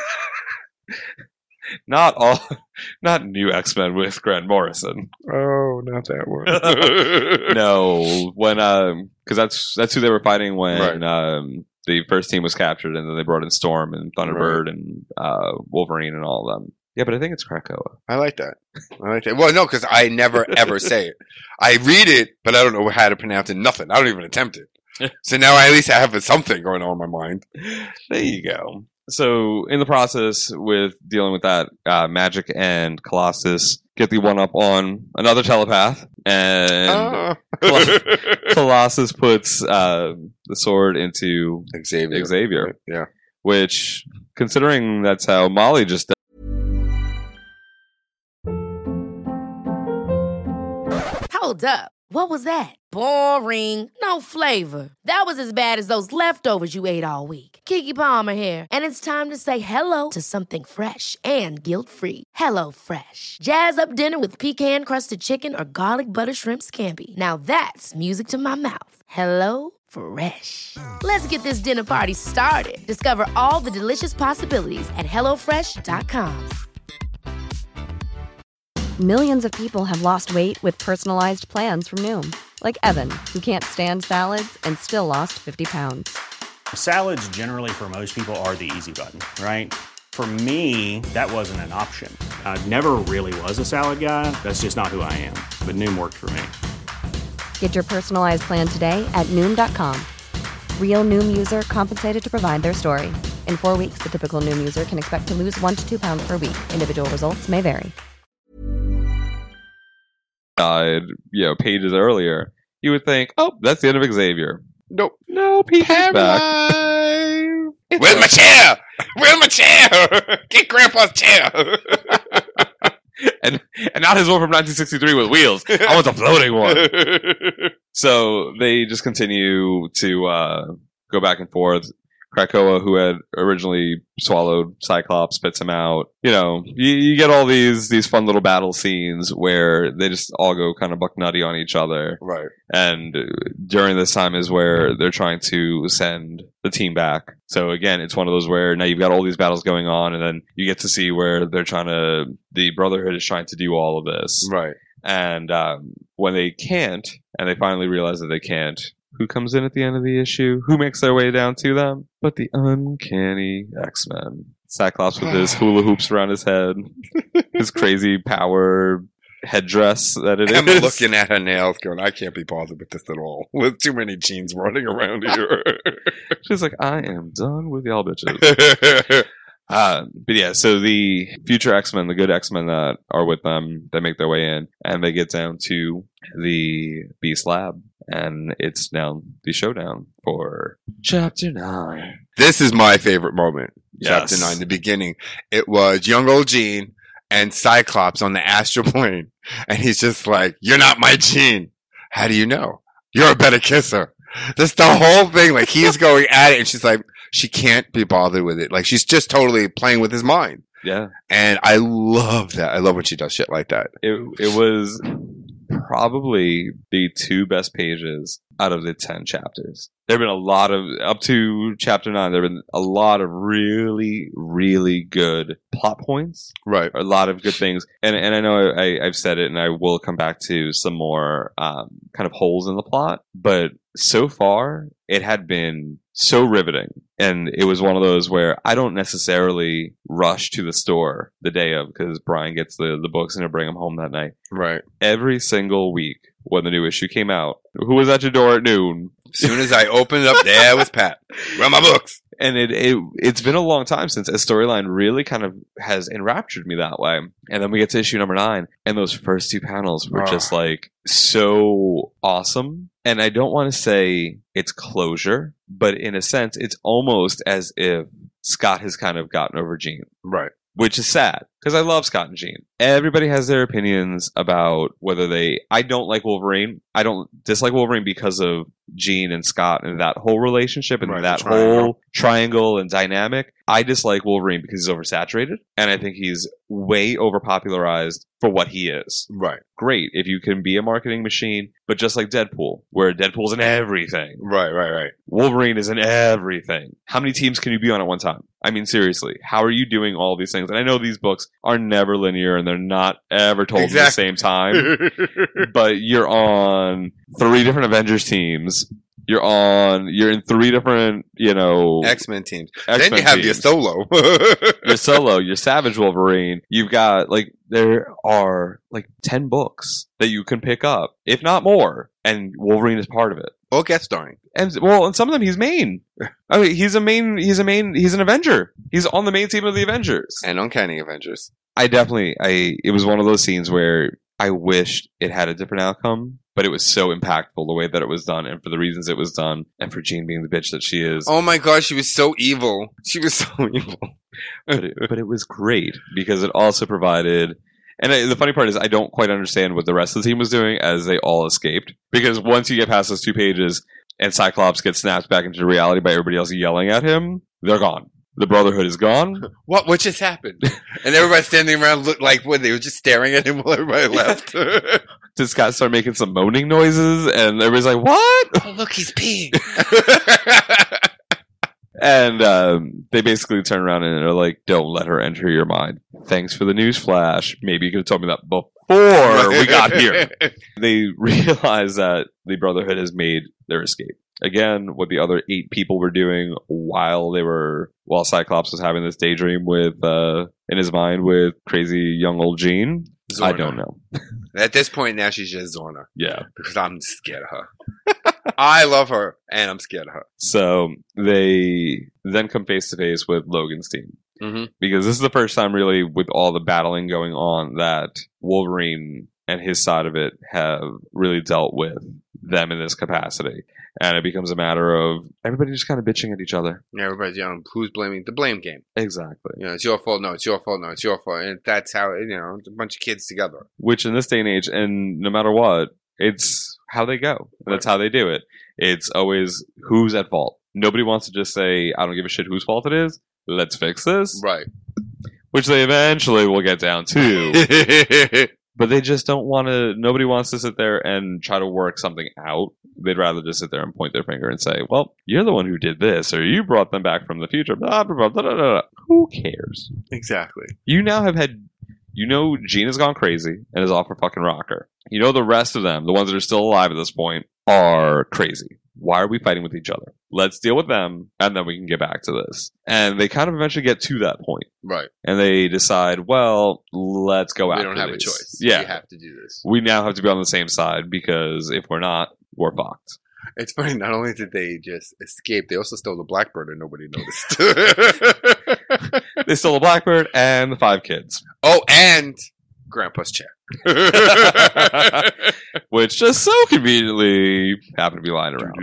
Not all, not new X-Men with Grant Morrison. Oh, not that one. No, when um, because that's that's who they were fighting when Right. um the first team was captured, and then they brought in Storm and Thunderbird and uh Wolverine and all of them. Yeah, but I think it's Krakoa. I like that. I like that. Well, no, because I never ever say it. I read it, but I don't know how to pronounce it. Nothing. I don't even attempt it. So now I at least have something going on in my mind. There you go. So in the process with dealing with that, uh, Magic and Colossus get the one up on another telepath, and Ah. Col- Colossus puts uh, the sword into Xavier. Xavier, Yeah. which, considering that's how Molly just does. Hold up. What was that? Boring. No flavor. That was as bad as those leftovers you ate all week. Keke Palmer here, and it's time to say hello to something fresh and guilt-free. Hello Fresh. Jazz up dinner with pecan-crusted chicken or garlic butter shrimp scampi. Now that's music to my mouth. Hello Fresh. Let's get this dinner party started. Discover all the delicious possibilities at hello fresh dot com. Millions of people have lost weight with personalized plans from Noom. Like Evan, who can't stand salads and still lost fifty pounds. Salads generally for most people are the easy button, right? For me, that wasn't an option. I never really was a salad guy. That's just not who I am. But Noom worked for me. Get your personalized plan today at Noom dot com. Real Noom user compensated to provide their story. In four weeks, the typical Noom user can expect to lose one to two pounds per week. Individual results may vary. Died, you know, pages earlier, you would think, oh, that's the end of Xavier. Nope. No, Peter's back. Paralyzed. Where's my chair? Where's my chair? Get Grandpa's chair. and and not his one from nineteen sixty-three with wheels. I want the floating one. So they just continue to uh, go back and forth. Krakoa, who had originally swallowed Cyclops, spits him out. You know, you, you get all these these fun little battle scenes where they just all go kind of buck nutty on each other. Right. And during this time is where they're trying to send the team back. So again, it's one of those where now you've got all these battles going on, and then you get to see where they're trying to, the Brotherhood is trying to do all of this. Right. And um, when they can't, and they finally realize that they can't, who comes in at the end of the issue? Who makes their way down to them? But the uncanny X-Men. Cyclops with his hula hoops around his head, his crazy power headdress that it I'm is. looking at her nails going, I can't be bothered with this at all. With too many jeans running around here. She's like, I am done with y'all bitches. Uh, but yeah, so the future X-Men, the good X-Men that are with them, they make their way in, and they get down to the Beast Lab, and it's now the showdown for Chapter nine. This is my favorite moment. Yes. Chapter nine, the beginning. It was young old Jean and Cyclops on the astral plane, and he's just like, you're not my Jean. How do you know? You're a better kisser. That's the whole thing. Like, he's going at it, and she's like, she can't be bothered with it. Like, she's just totally playing with his mind. Yeah. And I love that. I love when she does shit like that. It it was probably the two best pages out of the ten chapters. There have been a lot of, up to chapter nine, there have been a lot of really, really good plot points. Right. A lot of good things. And and I know I, I've said it, and I will come back to some more um, kind of holes in the plot. But so far, it had been so riveting. And it was one of those where I don't necessarily rush to the store the day of, because Brian gets the, the books and he'll bring them home that night. Right. Every single week when the new issue came out, who was at your door at noon? As soon as I opened it up, there was Pat. Run my books. And it, it, it's been a long time since a storyline really kind of has enraptured me that way. And then we get to issue number nine, and those first two panels were Oh. just like so awesome. And I don't want to say it's closure, but in a sense, it's almost as if Scott has kind of gotten over Jean. Right. Which is sad, because I love Scott and Jean. Everybody has their opinions about whether they... I don't like Wolverine. I don't dislike Wolverine because of Jean and Scott and that whole relationship and Right, that the triangle. whole triangle and dynamic. I dislike Wolverine because he's oversaturated, and I think he's way overpopularized for what he is. Right. Great if you can be a marketing machine, but just like Deadpool, where Deadpool's in everything. Right, right, right. Wolverine is in everything. How many teams can you be on at one time? I mean, seriously, how are you doing all these things? And I know these books are never linear and they're not ever told Exactly. at the same time, but you're on three different Avengers teams. You're on, you're in three different, you know, X-Men teams. X-Men then you have teams. your solo. Your Solo, your Savage Wolverine. You've got, like, there are, like, ten books that you can pick up, if not more, and Wolverine is part of it. Or guest starring. And, well, and some of them he's main. I mean, he's a main, he's a main, he's an Avenger. He's on the main team of the Avengers. And Uncanny Avengers. I definitely, I, it was one of those scenes where I wished it had a different outcome, but it was so impactful the way that it was done, and for the reasons it was done, and for Jean being the bitch that she is. Oh my god, she was so evil. She was so evil. But it, but it was great because it also provided, and I, the funny part is I don't quite understand what the rest of the team was doing as they all escaped, because once you get past those two pages and Cyclops gets snapped back into reality by everybody else yelling at him, they're gone. The Brotherhood is gone. What? What just happened? And everybody standing around looked like what, they were just staring at him while everybody left. Did Scott start making some moaning noises? And everybody's like, what? Oh, look, he's peeing. And um, they basically turn around and are like, don't let her enter your mind. Thanks for the news flash. Maybe you could have told me that before we got here. They realize that the Brotherhood has made their escape. Again, what the other eight people were doing while they were, while Cyclops was having this daydream with, uh, in his mind with crazy young old Jean. Zorna. I don't know. At this point now, she's just Zorna. Yeah. Because I'm scared of her. I love her, and I'm scared of her. So they then come face to face with Logan's team. Mm-hmm. Because this is the first time, really, with all the battling going on, that Wolverine and his side of it have really dealt with them in this capacity. And it becomes a matter of everybody just kind of bitching at each other. Yeah, everybody's young. Who's blaming? The blame game. Exactly. You know, it's your fault. No, it's your fault. No, it's your fault. And that's how, you know, it's a bunch of kids together. Which in this day and age, and no matter what, it's how they go. That's how they do it. It's always who's at fault. Nobody wants to just say, I don't give a shit whose fault it is. Let's fix this. Right. Which they eventually will get down to. But they just don't want to, nobody wants to sit there and try to work something out. They'd rather just sit there and point their finger and say, well, you're the one who did this, or you brought them back from the future. Blah, blah, blah, blah, blah, blah. Who cares? Exactly. You now have had, you know, Jean has gone crazy and is off her fucking rocker. You know, the rest of them, the ones that are still alive at this point, are crazy. Why are we fighting with each other? let's deal with them, and then we can get back to this. And they kind of eventually get to that point. Right. And they decide, well, let's go We after don't have these. a choice. Yeah. We have to do this. We now have to be on the same side, because if we're not, we're fucked. It's funny, not only did they just escape, they also stole the Blackbird and nobody noticed. They stole the Blackbird and the five kids. Oh, and Grandpa's chair. Which just so conveniently happened to be lying around.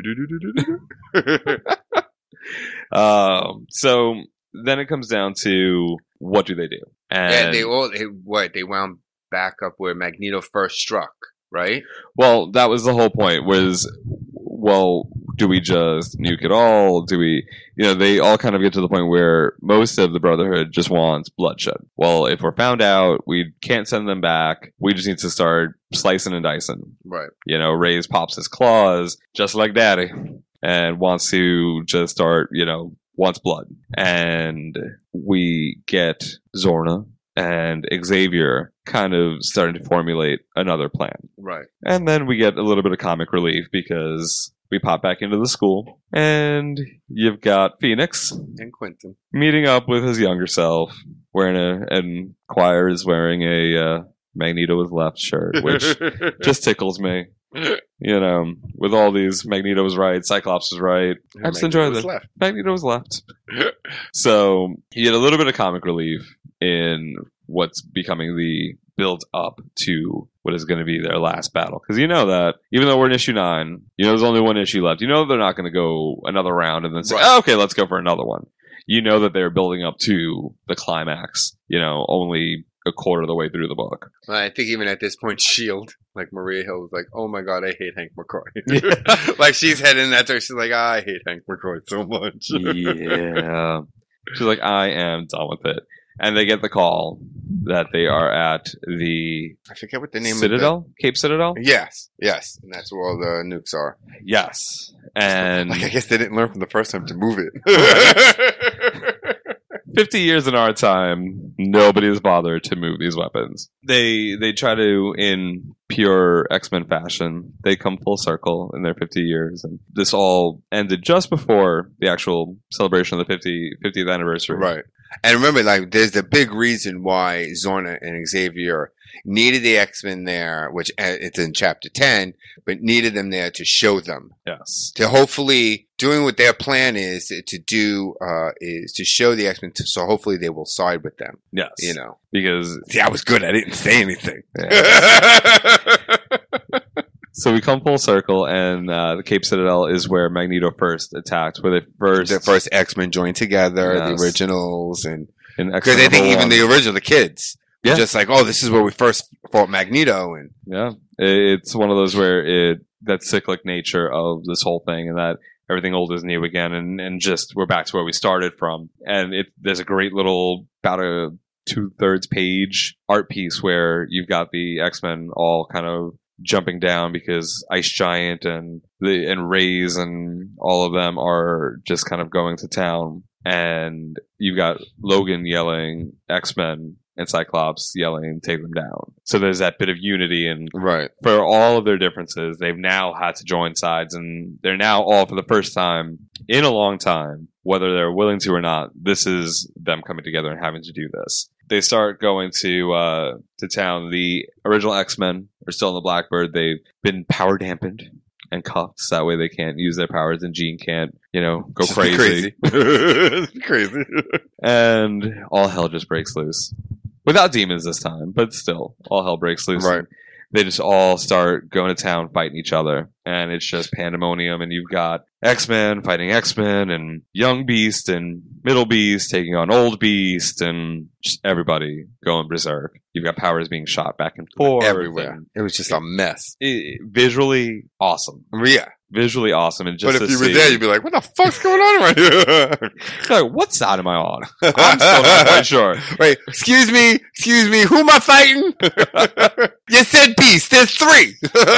um, so then it comes down to, what do they do? And And they all, they, what, they wound back up where Magneto first struck, right? Well, that was the whole point, was, well, do we just nuke it all? Do we, you know, they all kind of get to the point where most of the Brotherhood just wants bloodshed. Well, if we're found out, we can't send them back. We just need to start slicing and dicing. Right. You know, Reyes pops his claws, just like Daddy, and wants to just start, you know, wants blood. And we get Zorna and Xavier kind of starting to formulate another plan. Right. And then we get a little bit of comic relief, because we pop back into the school, and you've got Phoenix And Quentin. meeting up with his younger self, wearing a, and Choir is wearing a uh, Magneto is left shirt, which just tickles me. You know, with all these, Magneto was right, Cyclops was right. I just enjoy was the left. Magneto was left. So you get a little bit of comic relief in what's becoming the build up to what is going to be their last battle. Because you know that, even though we're in issue nine, you know there's only one issue left. You know they're not going to go another round and then say, Right. oh, okay, let's go for another one. You know that they're building up to the climax, you know, only a quarter of the way through the book. I think even at this point, Shield, like Maria Hill, was like, "Oh my god, I hate Hank McCoy." Like she's heading that direction. She's like, "I hate Hank McCoy so much." Yeah. She's like, I am done with it. And they get the call that they are at the I forget what the name Citadel? of Cape Citadel? the Yes, yes, and that's where all the nukes are. Yes. And Like I guess they didn't learn from the first time to move it. fifty years in our time, nobody has bothered to move these weapons. They they try to, in pure X-Men fashion, they come full circle in their fifty years. And this all ended just before the actual celebration of the fifty, fiftieth anniversary. Right. And remember, like, there's the big reason why Zorna and Xavier needed the X-Men there, which uh, it's in chapter ten, but needed them there to show them. Yes. To hopefully doing what their plan is to do, uh, is to show the X-Men, to, so hopefully they will side with them. Yes. You know. Because See, I was good. I didn't say anything. So we come full circle, and uh, the Cape Citadel is where Magneto first attacked, where they first... The first X-Men joined together, Yes. the originals, and in because X-Men I think number even one. the original, the kids, Yeah. just like, oh, this is where we first fought Magneto, and Yeah, it's one of those where it that cyclic nature of this whole thing, and that everything old is new again, and, and just we're back to where we started from. And it there's a great little about a two thirds page art piece where you've got the X-Men all kind of jumping down because Ice Giant and the and Reyes and all of them are just kind of going to town, and you've got Logan yelling X-Men and Cyclops yelling, take them down. So there's that bit of unity, and right. for all of their differences, they've now had to join sides, and they're now all, for the first time in a long time, whether they're willing to or not, this is them coming together and having to do this. They start going to uh, to town. The original X-Men are still in the Blackbird. They've been power dampened and cuffed, so that way they can't use their powers, and Jean can't, you know, go Just crazy. be crazy. Crazy. And all hell just breaks loose. Without demons this time, but still, all hell breaks loose. Right. They just all start going to town fighting each other, and it's just pandemonium. And you've got X-Men fighting X-Men, and Young Beast and Middle Beast taking on Old Beast, and just everybody going berserk. You've got powers being shot back and forth Everywhere. and It was just a mess. it, visually awesome. Yeah. Visually awesome, and just But if to you were see- there, you'd be like, what the fuck's going on right here? like, what side am I on? I'm still not quite sure. Wait, excuse me, excuse me, who am I fighting? You said beast, there's three.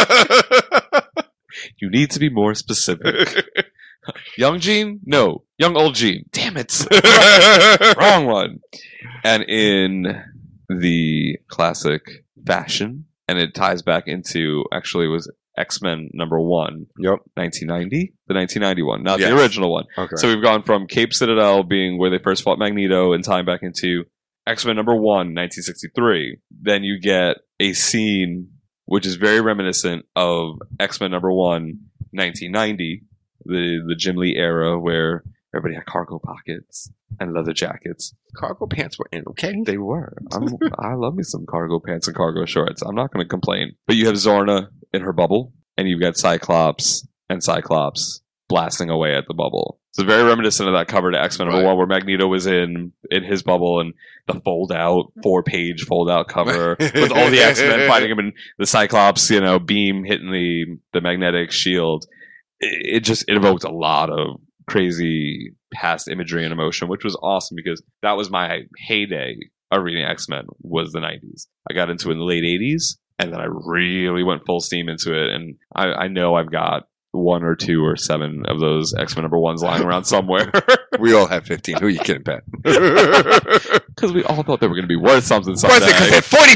You need to be more specific. Young Gene? No. Young Old Gene. Damn it. Wrong one. And in the classic fashion, and it ties back into, actually, was X-Men number one. Yep. nineteen ninety? The nineteen ninety-one, not Yes. the original one. Okay. So we've gone from Cape Citadel being where they first fought Magneto and tying back into X-Men number one, nineteen sixty-three. Then you get a scene which is very reminiscent of X-Men number one, nineteen ninety, the, the Jim Lee era where everybody had cargo pockets and leather jackets. Cargo pants were in, okay? They were. I'm, I love me some cargo pants and cargo shorts. I'm not going to complain. But you have Zorna in her bubble, and you've got Cyclops and Cyclops blasting away at the bubble. So very reminiscent of that cover to X-Men number Right. one, where Magneto was in in his bubble, and the fold-out, four-page fold-out cover with all the X-Men fighting him, and the Cyclops, you know, beam hitting the, the magnetic shield. It, it just it evoked a lot of crazy past imagery and emotion, which was awesome because that was my heyday of reading X-Men was the nineties. I got into it in the late eighties, and then I really went full steam into it, and I, I know I've got one or two or seven of those X-Men number ones lying around somewhere. We all have fifteen. Who you kidding, Pat? Because we all thought they were going to be worth something someday. Worth it because they had forty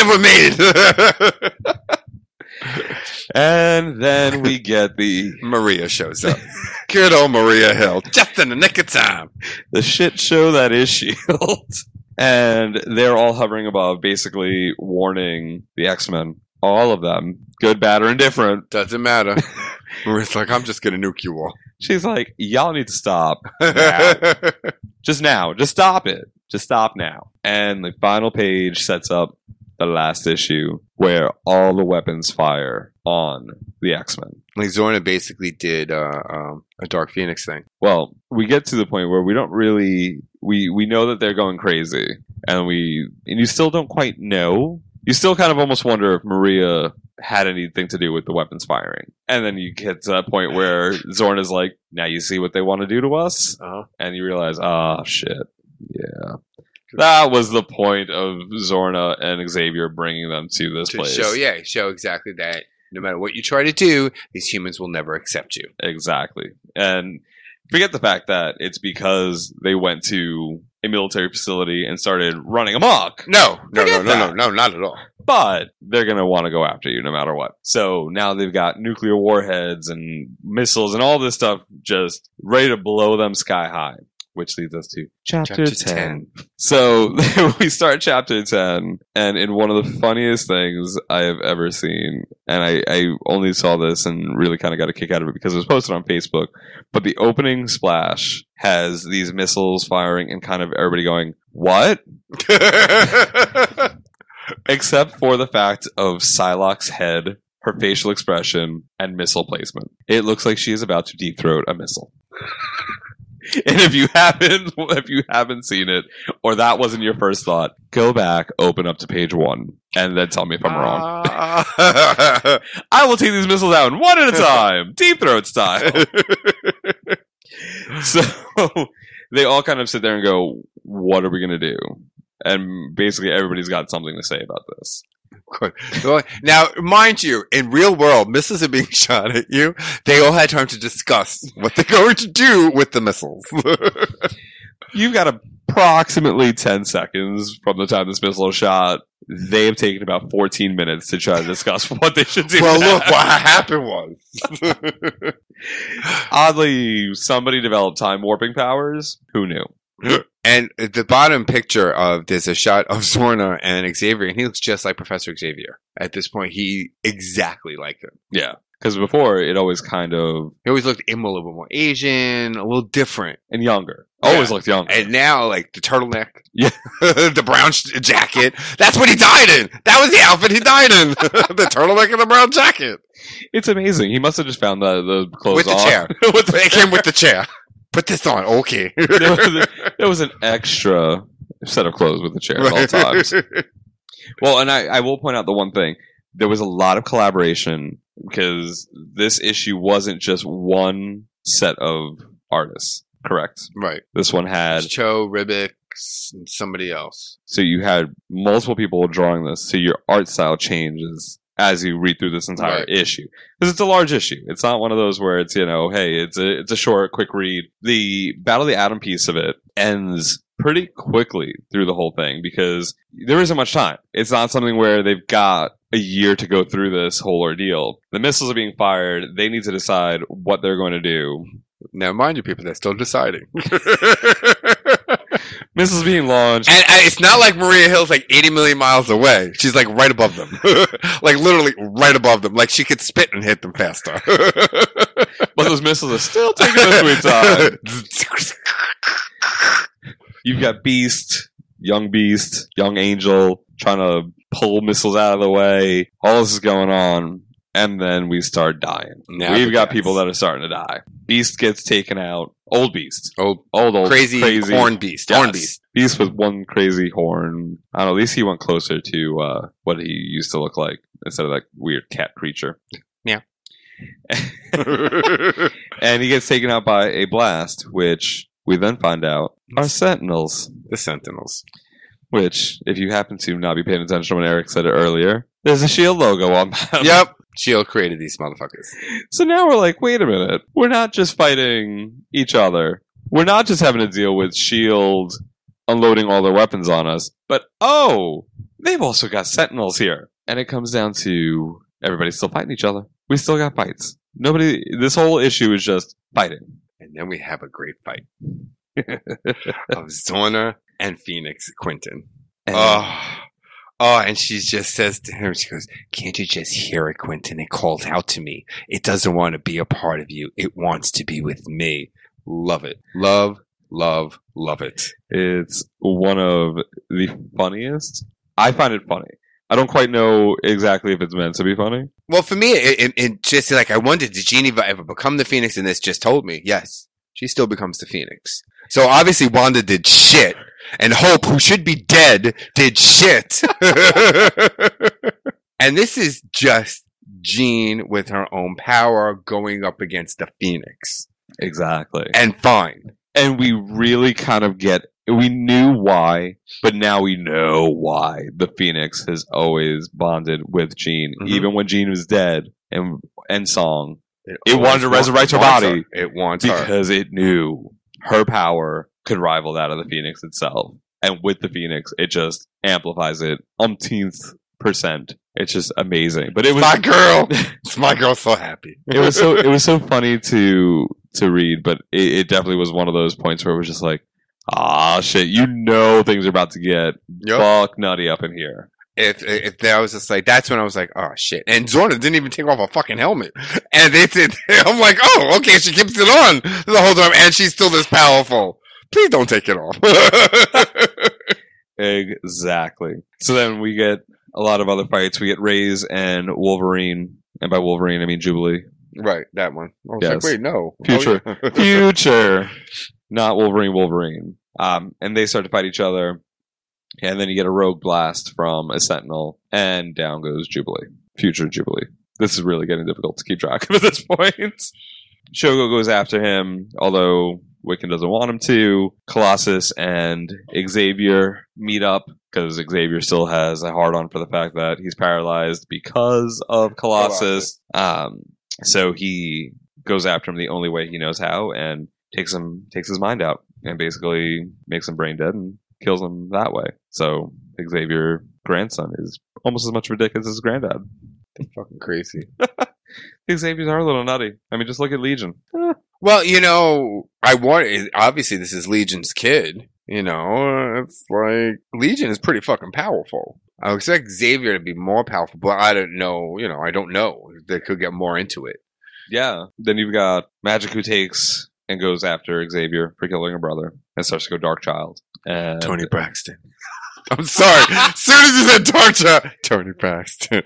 billion of them made. And then we get the Maria shows up. Good old Maria Hill, just in the nick of time. the shit show that is SHIELD. And they're all hovering above, basically warning the X-Men, all of them, good, bad, or indifferent. Doesn't matter. Maria's like, I'm just gonna nuke you all. She's like, y'all need to stop now. Just now. Just stop it. Just stop now. And the final page sets up the last issue where all the weapons fire on the X-Men. Like Zorna basically did uh, um, a Dark Phoenix thing. Well, we get to the point where we don't really we we know that they're going crazy, and we and you still don't quite know. You still kind of almost wonder if Maria had anything to do with the weapons firing. And then you get to that point where Zorna's like, now you see what they want to do to us? Uh-huh. And you realize, ah, oh, shit. Yeah. That was the point of Zorna and Xavier bringing them to this To place. show, yeah, show exactly that. No matter what you try to do, these humans will never accept you. Exactly. And forget the fact that it's because they went to a military facility and started running amok. No, no, Forget no, no, that. no, no, not at all. But they're going to want to go after you no matter what. So now they've got nuclear warheads and missiles and all this stuff just ready to blow them sky high. Which leads us to chapter, Chapter ten. ten. So we start chapter ten, and in one of the funniest things I have ever seen, and I, I only saw this and really kind of got a kick out of it because it was posted on Facebook, but the opening splash has these missiles firing and kind of everybody going, what? Except for the fact of Psylocke's head, her facial expression, and missile placement. It looks like she is about to deep throat a missile. And if you haven't, if you haven't seen it, or that wasn't your first thought, go back, open up to page one, and then tell me if I'm wrong. Uh, I will take these missiles down one at a time, deep throat style. So they all kind of sit there and go, "What are we going to do?" And basically, everybody's got something to say about this. now, mind you, in real world, missiles are being shot at you. They all had time to discuss what they're going to do with the missiles. You've got approximately ten seconds from the time this missile is shot. They have taken about fourteen minutes to try to discuss what they should do. Well, now. look, what happened was... Oddly, somebody developed time warping powers. Who knew? And the bottom picture of there's a shot of Zorna and Xavier, and he looks just like Professor Xavier. At this point, he exactly like him. Yeah, because before it always kind of He always looked him a little bit more Asian, a little different, and younger. Always Yeah. looked younger. And now, like the turtleneck, Yeah. the brown sh- jacket. That's what he died in. That was the outfit he died in. The turtleneck and the brown jacket It's amazing. He must have just found the, the clothes with the on. chair. with the It came with the chair. Put this on, okay. there, was, there was an extra set of clothes with the chair at all times. Well, and I, I will point out the one thing. There was a lot of collaboration because this issue wasn't just one set of artists, correct? Right. This one had... Cho, Ribic, and somebody else. So you had multiple people drawing this, so your art style changes as you read through this entire Right. issue. Because it's a large issue. It's not one of those where it's, you know, hey, it's a it's a short, quick read. The Battle of the Atom piece of it ends pretty quickly through the whole thing because there isn't much time. It's not something where they've got a year to go through this whole ordeal. The missiles are being fired. They need to decide what they're going to do. Now, mind you, people, they're still deciding. Missiles being launched. And, and it's not like Maria Hill's like eighty million miles away. She's like right above them. Like literally right above them. Like she could spit and hit them faster. But those missiles are still taking their sweet time. You've got Beast, young Beast, young Angel trying to pull missiles out of the way. All this is going on. And then we start dying. Now We've the got guys. people that are starting to die. Beast gets taken out. Old Beast. Old, old, old. crazy, crazy horn beast. Yes. Horn beast. Beast with one crazy horn. I don't know. At least he went closer to uh, what he used to look like instead of that weird cat creature. Yeah. And he gets taken out by a blast, which we then find out are Sentinels. The Sentinels. Which, if you happen to not be paying attention when Eric said it earlier, there's a SHIELD logo on them. Yep. SHIELD created these motherfuckers. So now we're like, wait a minute. We're not just fighting each other. We're not just having to deal with SHIELD unloading all their weapons on us. But, oh, they've also got Sentinels here. And it comes down to everybody's still fighting each other. We still got fights. Nobody, this whole issue is just fighting. And then we have a great fight of Zorna and Phoenix Quentin. And oh. Oh, and she just says to him, she goes, can't you just hear it, Quentin? It calls out to me. It doesn't want to be a part of you. It wants to be with me. Love it. Love, love, love it. It's one of the funniest. I find it funny. I don't quite know exactly if it's meant to be funny. Well, for me, it, it, it just like, I wondered, did Jeannie ever become the Phoenix? And this just told me, yes, she still becomes the Phoenix. So obviously Wanda did shit. And Hope, who should be dead, did shit. And this is just Jean with her own power going up against the Phoenix. Exactly. And fine. And we really kind of get, we knew why, but now we know why the Phoenix has always bonded with Jean. Mm-hmm. Even when Jean was dead and, and Song, it, it wanted to resurrect her body. Her. It wants because her. it knew her power could rival that of the Phoenix itself. And with the Phoenix, it just amplifies it umpteenth percent. It's just amazing. But it was my girl. It's my girl so happy. It was so it was so funny to to read, but it, it definitely was one of those points where it was just like, ah shit, you know things are about to get yep. fuck nutty up in here. If if that was just like, that's when I was like, oh shit. And Zorna didn't even take off a fucking helmet. And they did. I'm like, oh, okay, she keeps it on the whole time, and she's still this powerful. Please don't take it off. Exactly. So then we get a lot of other fights. We get Raze and Wolverine, and by Wolverine I mean Jubilee. Right, that one. I was yes. like, wait, no. Future. Oh, yeah. Future. Not Wolverine, Wolverine. Um, and they start to fight each other. And then you get a rogue blast from a Sentinel, and down goes Jubilee. Future Jubilee. This is really getting difficult to keep track of at this point. Shogo goes after him, although Wiccan doesn't want him to. Colossus and Xavier meet up, because Xavier still has a hard-on for the fact that he's paralyzed because of Colossus. Colossus. Um, so he goes after him the only way he knows how, and takes him takes his mind out, and basically makes him brain dead and kills him that way. So Xavier's grandson is almost as much of a dick as his granddad. That's fucking crazy. Xavier's are a little nutty. I mean, just look at Legion. Well, you know, I want, obviously this is Legion's kid. You know, it's like, Legion is pretty fucking powerful. I would expect Xavier to be more powerful, but I don't know, you know, I don't know. They could get more into it. Yeah. Then you've got Magic, who takes and goes after Xavier for killing her brother, and starts to go Dark Child. And Tony Braxton. I'm sorry. As soon as you said Dark Child, Tony Braxton.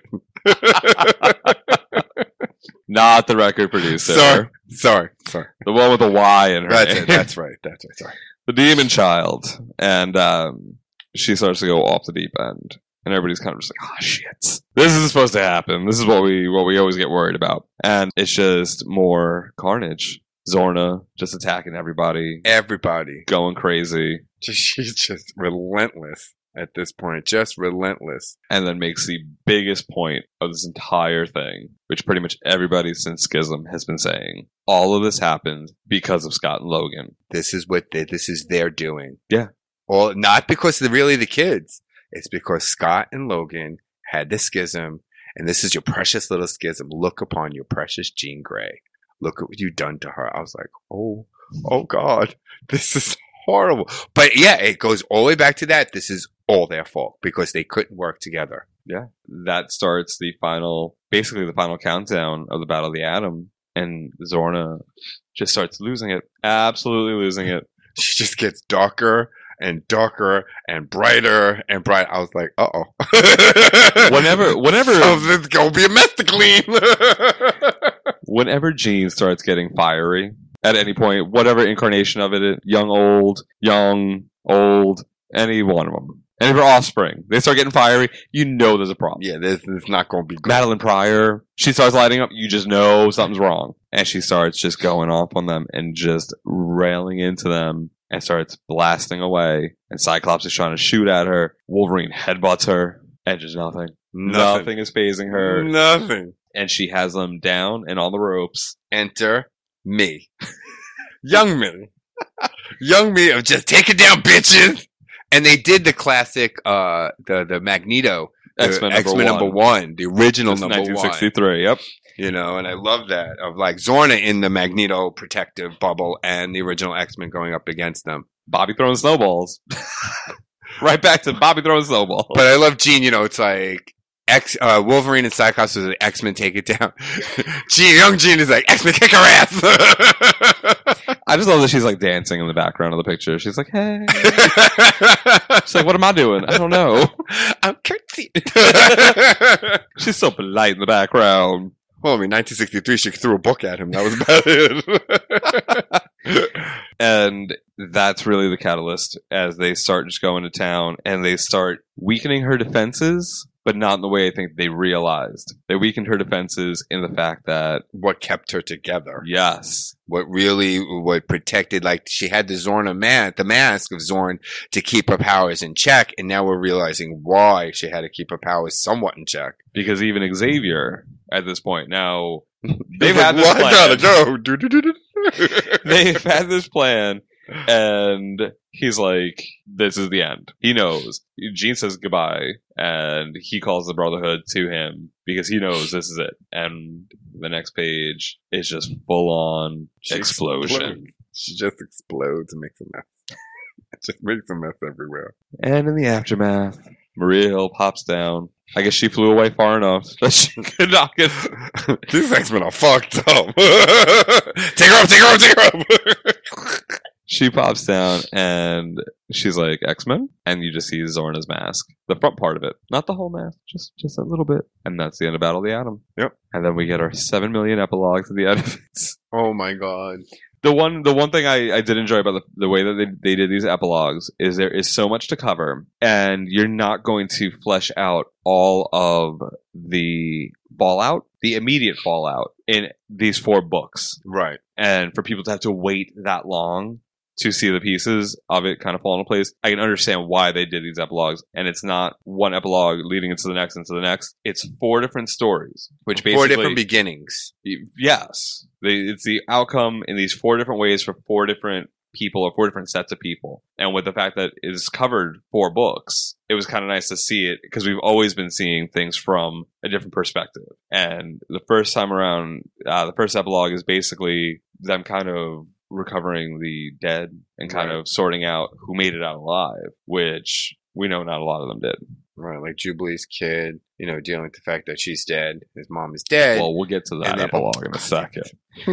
Not the record producer. Sorry. Sorry. Sorry. The one with a Y in her That's name. it. That's right. That's right. Sorry. The Demon Child. And um, she starts to go off the deep end. And everybody's kind of just like, oh shit. This is supposed to happen. This is what we what we always get worried about. And it's just more carnage. Zorna just attacking everybody. Everybody. Going crazy. She's just relentless at this point. Just relentless. And then makes the biggest point of this entire thing, which pretty much everybody since Schism has been saying. All of this happened because of Scott and Logan. This is what they, this is their doing. Yeah. Well, not because they're really the kids. It's because Scott and Logan had the schism, and this is your precious little schism. Look upon your precious Jean Grey. Look at what you've done to her. I was like, oh, oh God, this is horrible. But yeah, it goes all the way back to that. This is all their fault because they couldn't work together. Yeah. That starts the final, basically the final countdown of the Battle of the Atom. And Zhorna just starts losing it. Absolutely losing it. She just gets darker and darker and brighter and bright. I was like, uh-oh. Whenever, whenever. Something's going to be a mess to clean. Whenever Jean starts getting fiery, at any point, whatever incarnation of it, young, old, young, old, any one of them. And her offspring, they start getting fiery, you know there's a problem. Yeah, this is not going to be good. Madeline Pryor, she starts lighting up, you just know something's wrong. And she starts just going off on them and just railing into them and starts blasting away. And Cyclops is trying to shoot at her. Wolverine headbutts her. And just nothing. Nothing, nothing is phasing her. Nothing. And she has them down and on the ropes. Enter me. Young me. Young me of just take it down, bitches. And they did the classic, uh, the the Magneto, X-Men, X-Men number, number one. one, the original It's number nineteen sixty-three, one. Yep. You know, and I love that of like Zhorna in the Magneto protective bubble and the original X-Men going up against them. Bobby throwing snowballs. Right back to Bobby throwing snowballs. But I love Jean. You know, it's like X uh, Wolverine and Cyclops was the X-Men take it down. Jean, young Jean is like X-Men kick her ass. I just love that she's like dancing in the background of the picture. She's like, hey. She's like, what am I doing? I don't know. I'm curtsy. She's so polite in the background. Well, I mean, nineteen sixty-three, she threw a book at him. That was about it. And that's really the catalyst as they start just going to town and they start weakening her defenses, but not in the way I think they realized. They weakened her defenses in the fact that what kept her together. Yes. What really, what protected, like she had the Zhorna man, the mask of Zorn to keep her powers in check. And now we're realizing why she had to keep her powers somewhat in check. Because even Xavier at this point now, they've like, had this well, plan. I gotta go. They've had this plan. And he's like, this is the end. He knows. Jean says goodbye, and he calls the Brotherhood to him because he knows this is it. And the next page is just full on She explosion. explodes. She just explodes and makes a mess. It just makes a mess everywhere. And in the aftermath, Maria Hill pops down. I guess she flew away far enough that she could not get. These X-Men are fucked up. Take her up, take her up, take her up. She pops down and she's like, X-Men? And you just see Zorna's mask. The front part of it. Not the whole mask. Just just a little bit. And that's the end of Battle of the Atom. Yep. And then we get our seven million epilogues at the end of it. Oh my god. The one the one thing I, I did enjoy about the, the way that they, they did these epilogues is there is so much to cover. And you're not going to flesh out all of the fallout, the immediate fallout in these four books. Right. And for people to have to wait that long to see the pieces of it kind of fall into place, I can understand why they did these epilogues. And it's not one epilogue leading into the next, into the next. It's four different stories, which basically... Four different beginnings. Yes. They, it's the outcome in these four different ways for four different people or four different sets of people. And with the fact that it's covered four books, it was kind of nice to see it because we've always been seeing things from a different perspective. And the first time around, uh, the first epilogue is basically them kind of recovering the dead and kind Right. of sorting out who made it out alive, which we know not a lot of them did. Right, like Jubilee's kid, you know, dealing with the fact that she's dead, his mom is dead. Well, we'll get to that And then- epilogue in a second.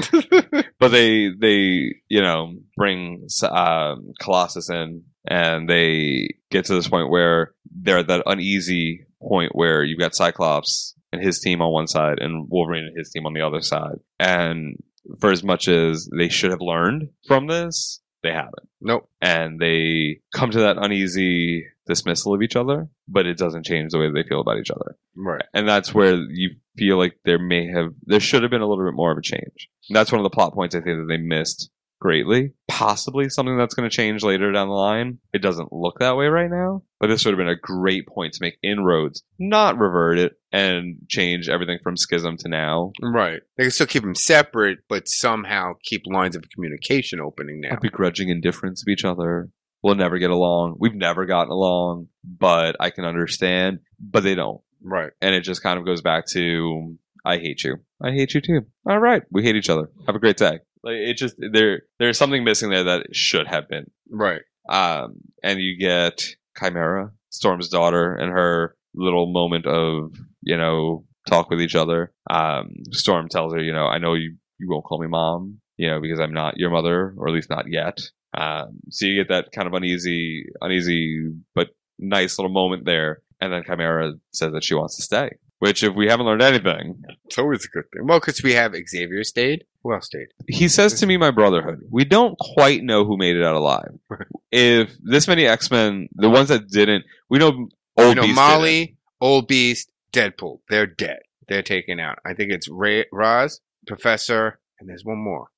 But they, they, you know, bring um, Colossus in, and they get to this point where they're at that uneasy point where you've got Cyclops and his team on one side, and Wolverine and his team on the other side. And for as much as they should have learned from this, they haven't. Nope. And they come to that uneasy dismissal of each other, but it doesn't change the way they feel about each other. Right. And that's where you feel like there may have, there should have been a little bit more of a change. And that's one of the plot points I think that they missed greatly. Possibly something that's going to change later down the line. It doesn't look that way right now, but this would have been a great point to make inroads, not revert it and change everything from Schism to now. Right. They can still keep them separate, but somehow keep lines of communication opening now. A begrudging indifference of each other. We'll never get along. We've never gotten along, but I can understand. But they don't. Right. And it just kind of goes back to, I hate you. I hate you too. All right. We hate each other. Have a great day. Like it just, there, there's something missing there that should have been. Right. Um, and you get Chimera, Storm's daughter, and her little moment of, you know, talk with each other. Um, Storm tells her, you know, I know you, you won't call me mom, you know, because I'm not your mother, or at least not yet. Um, so you get that kind of uneasy, uneasy, but nice little moment there. And then Chimera says that she wants to stay, which if we haven't learned anything, it's always a good thing. Well, because we have Xavier stayed. Who else stayed? He says to me, my brotherhood. We don't quite know who made it out alive. If this many X-Men, the ones that didn't, we know Old you know, Beast Molly, didn't. Old Beast, Deadpool. They're dead. They're taken out. I think it's Ray, Roz, Professor, and there's one more.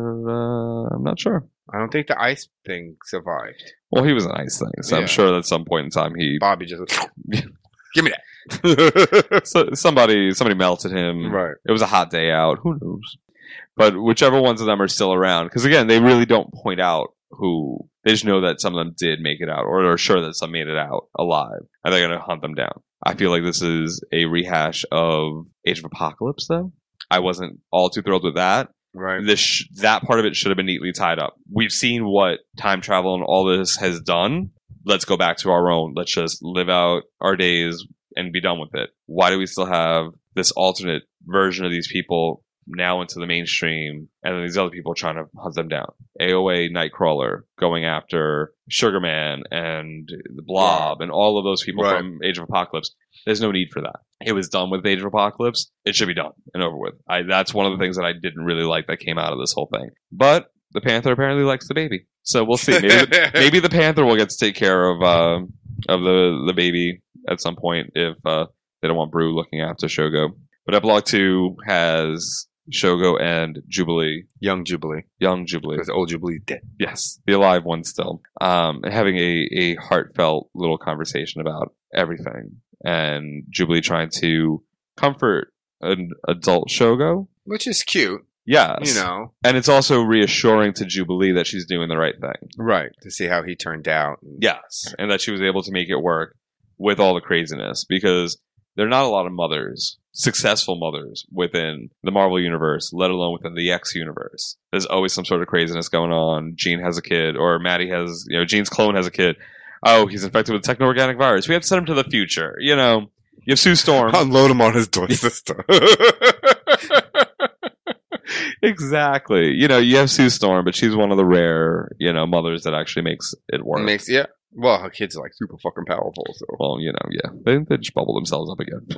Uh, I'm not sure. I don't think the ice thing survived. Well, he was an ice thing, so Yeah. I'm sure at some point in time he... Bobby just... Give me that. so somebody somebody melted him. Right. It was a hot day out. Who knows? But whichever ones of them are still around, because again, they really don't point out who. They just know that some of them did make it out, or are sure that some made it out alive, and they're going to hunt them down. I feel like this is a rehash of Age of Apocalypse, though. I wasn't all too thrilled with that. Right. This sh- that part of it should have been neatly tied up. We've seen what time travel and all this has done. Let's go back to our own. Let's just live out our days and be done with it. Why do we still have this alternate version of these people now into the mainstream, and then these other people trying to hunt them down? A O A Nightcrawler going after Sugarman and the Blob and all of those people Right. from Age of Apocalypse. There's no need for that. It was done with Age of Apocalypse. It should be done and over with. I, that's one of the things that I didn't really like that came out of this whole thing. But the Panther apparently likes the baby, so we'll see. Maybe the, maybe the Panther will get to take care of uh, of the the baby at some point if uh, they don't want Brew looking after Shogo. But Epilogue two has Shogo and Jubilee, Young Jubilee. young Jubilee, Because old Jubilee dead. yes, the alive one still, um, and having a, a heartfelt little conversation about everything, and Jubilee trying to comfort an adult Shogo. Which is cute. Yes, You know. and it's also reassuring to Jubilee that she's doing the right thing. Right. To see how he turned out. Yes, and that she was able to make it work with all the craziness, because there are not a lot of mothers, successful mothers, within the Marvel universe, let alone within the X universe. There's always some sort of craziness going on. Jean has a kid, or Maddie has, you know, Jean's clone has a kid. Oh, he's infected with a techno-organic virus. We have to send him to the future. You know, you have Sue Storm. Unload him on his daughter sister. Exactly. You know, you have Sue Storm, but she's one of the rare, you know, mothers that actually makes it work. Makes yeah. Well, her kids are like super fucking powerful. So. Well, you know, yeah, they, they just bubble themselves up again.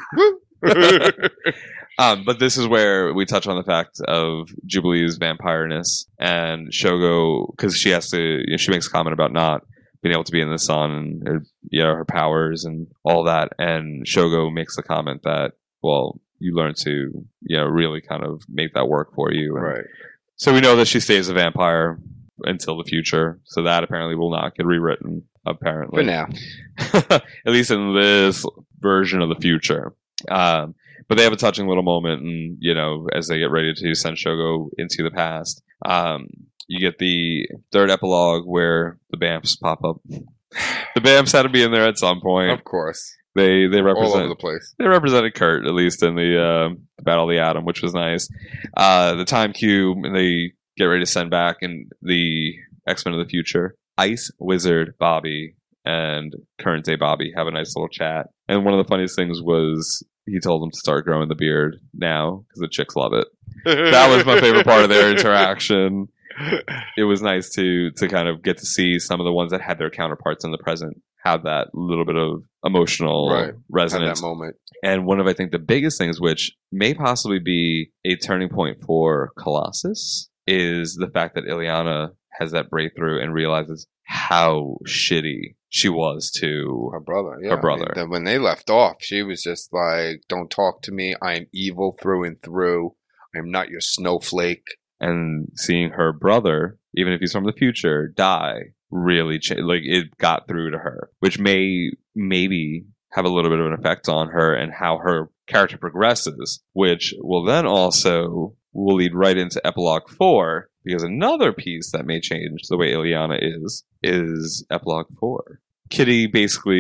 um, but this is where we touch on the fact of Jubilee's vampireness and Shogo, because she has to, you know, she makes a comment about not being able to be in the sun and her, you know, her powers and all that. And Shogo makes the comment that, well, you learn to, you know, really kind of make that work for you. And Right. so we know that she stays a vampire until the future. So that apparently will not get rewritten, apparently. For now. At least in this version of the future. Um, but they have a touching little moment, and, you know, as they get ready to send Shogo into the past, um, you get the third epilogue where the B A M Ps pop up. The B A M Ps had to be in there at some point. Of course. They they represent All over the place. They represented Kurt, at least in the uh, Battle of the Atom, which was nice. Uh, the Time Cube, and they get ready to send back in the X-Men of the future. Ice Wizard Bobby and current day Bobby have a nice little chat. And one of the funniest things was he told them to start growing the beard now because the chicks love it. That was my favorite part of their interaction. It was nice to to kind of get to see some of the ones that had their counterparts in the present have that little bit of emotional Right. resonance. Have that moment. And one of, I think, the biggest things, which may possibly be a turning point for Colossus, is the fact that Ileana has that breakthrough and realizes how shitty she was to Her brother. Yeah. her I brother. mean, the- when they left off, she was just like, don't talk to me. I am evil through and through. I'm not your snowflake. And seeing her brother, even if he's from the future, die really cha- like it got through to her, which may maybe have a little bit of an effect on her and how her character progresses, which will then also will lead right into epilogue four, because another piece that may change the way Ileana is is epilogue four. Kitty basically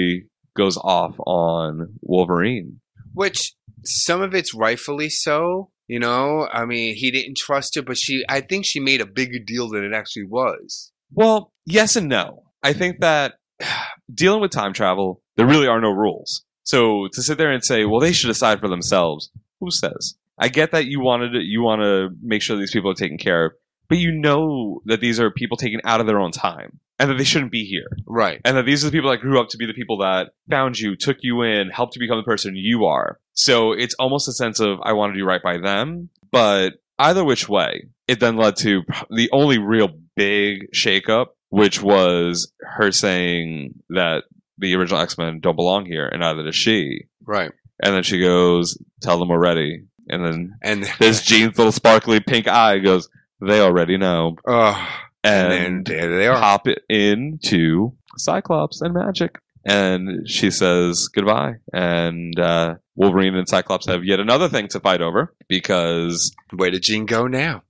goes off on Wolverine. Which some of it's rightfully so. You know, I mean, he didn't trust her, but she, I think she made a bigger deal than it actually was. Well, yes and no. I think that dealing with time travel, there really are no rules. So to sit there and say, well, they should decide for themselves, who says? I get that you wanted to, you want to make sure these people are taken care of, but you know that these are people taken out of their own time and that they shouldn't be here. Right. And that these are the people that grew up to be the people that found you, took you in, helped you become the person you are. So it's almost a sense of, I want to do right by them. But either which way, it then led to the only real big shakeup, which was her saying that the original X-Men don't belong here, and neither does she. Right. And then she goes, tell them we're ready. And then and there's Jean's little sparkly pink eye goes, they already know. Oh, and, and then there they are. Hop it into Cyclops and Magic. And she says goodbye. And uh, Wolverine and Cyclops have yet another thing to fight over because... Where did Jean go now?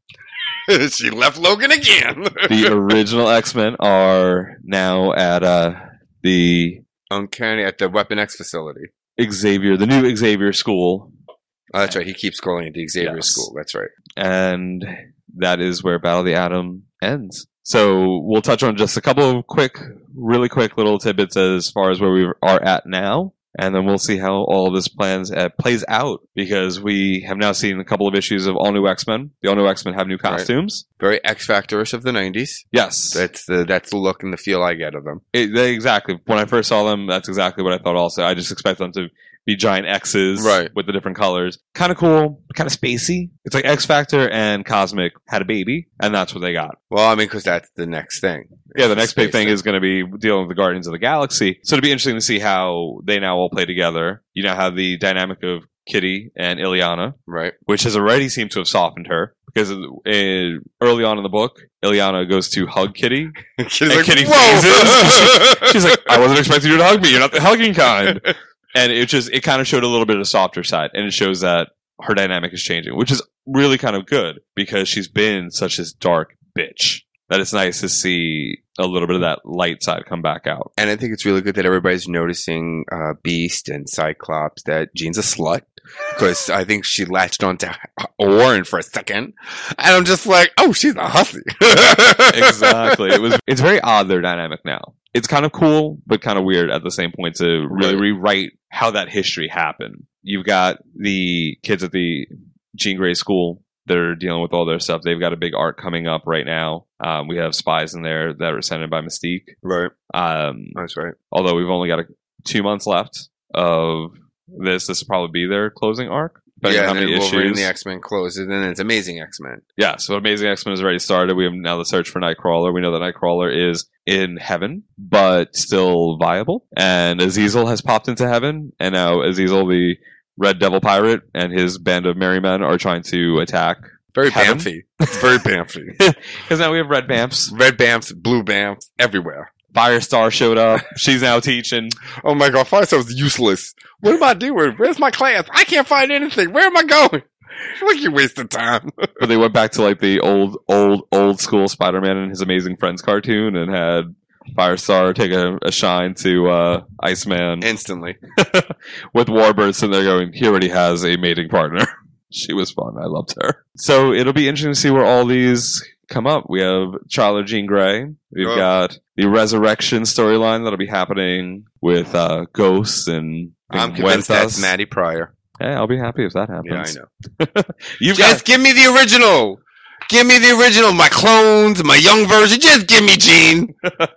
She left Logan again. The original X-Men are now at uh, the... Uncanny, at the Weapon X facility. Xavier, the new Xavier school. Oh, that's right. He keeps calling it the Xavier yes. school. That's right. And that is where Battle of the Atom ends. So we'll touch on just a couple of quick, really quick little tidbits as far as where we are at now. And then we'll see how all this plans uh, plays out, because we have now seen a couple of issues of all new X-Men. The all new X-Men have new costumes. Right. Very X-Factor-ish of the nineties. Yes. That's the that's the look and the feel I get of them. It, they, exactly. When I first saw them, that's exactly what I thought also. I just expect them to be giant X's right. with the different colors. Kind of cool, kind of spacey. It's like X-Factor and Cosmic had a baby, and that's what they got. Well, I mean, because that's the next thing. Yeah, the next big thing is going to be dealing with the Guardians of the Galaxy. So it'll be interesting to see how they now all play together. You now have the dynamic of Kitty and Illyana, right? Which has already seemed to have softened her, because in, early on in the book, Illyana goes to hug Kitty, She's and like, Kitty whoa! freezes. She's like, "I wasn't expecting you to hug me. You're not the hugging kind." And it just it kind of showed a little bit of a softer side, and it shows that her dynamic is changing, which is really kind of good, because she's been such this dark bitch that it's nice to see a little bit of that light side come back out. And I think it's really good that everybody's noticing uh, Beast and Cyclops that Jean's a slut, because I think she latched onto Warren for a second, and I'm just like, oh, she's a hussy. Exactly. It was. It's very odd, their dynamic now. It's kind of cool, but kind of weird at the same point to really right. rewrite how that history happened. You've got the kids at the Jean Grey school that are dealing with all their stuff. They've got a big arc coming up right now. Um, we have spies in there that are sent in by Mystique. Right. Um, That's right. Although we've only got a, two months left of this. This will probably be their closing arc. Yeah, how and many then Wolverine and issues. the X-Men closes, and then it's Amazing X-Men. Yeah, so Amazing X-Men has already started. We have now the search for Nightcrawler. We know that Nightcrawler is in heaven, but still viable. And Azazel has popped into heaven, and now Azazel, the Red Devil Pirate, and his band of merry men are trying to attack Very heaven. Bamfy. It's very Bamfy. Because now we have Red Bamfs. Red Bamfs, Blue Bamfs, everywhere. Firestar showed up. She's now teaching. Oh my god, Firestar's useless. What am I doing? Where's my class? I can't find anything. Where am I going? Look, you wasting time. But they went back to like the old, old, old school Spider-Man and his Amazing Friends cartoon, and had Firestar take a, a shine to uh, Iceman instantly. With Warbird sitting there going, he already has a mating partner. She was fun. I loved her. So it'll be interesting to see where all these come up. We have Charlotte Jean Grey. We've oh. got the Resurrection storyline that'll be happening with uh, Ghosts and I'm convinced that's Maddie Pryor. Hey, I'll be happy if that happens. Yeah, I know. You've Just got- give me the original. Give me the original. My clones, my young version. Just give me Jean.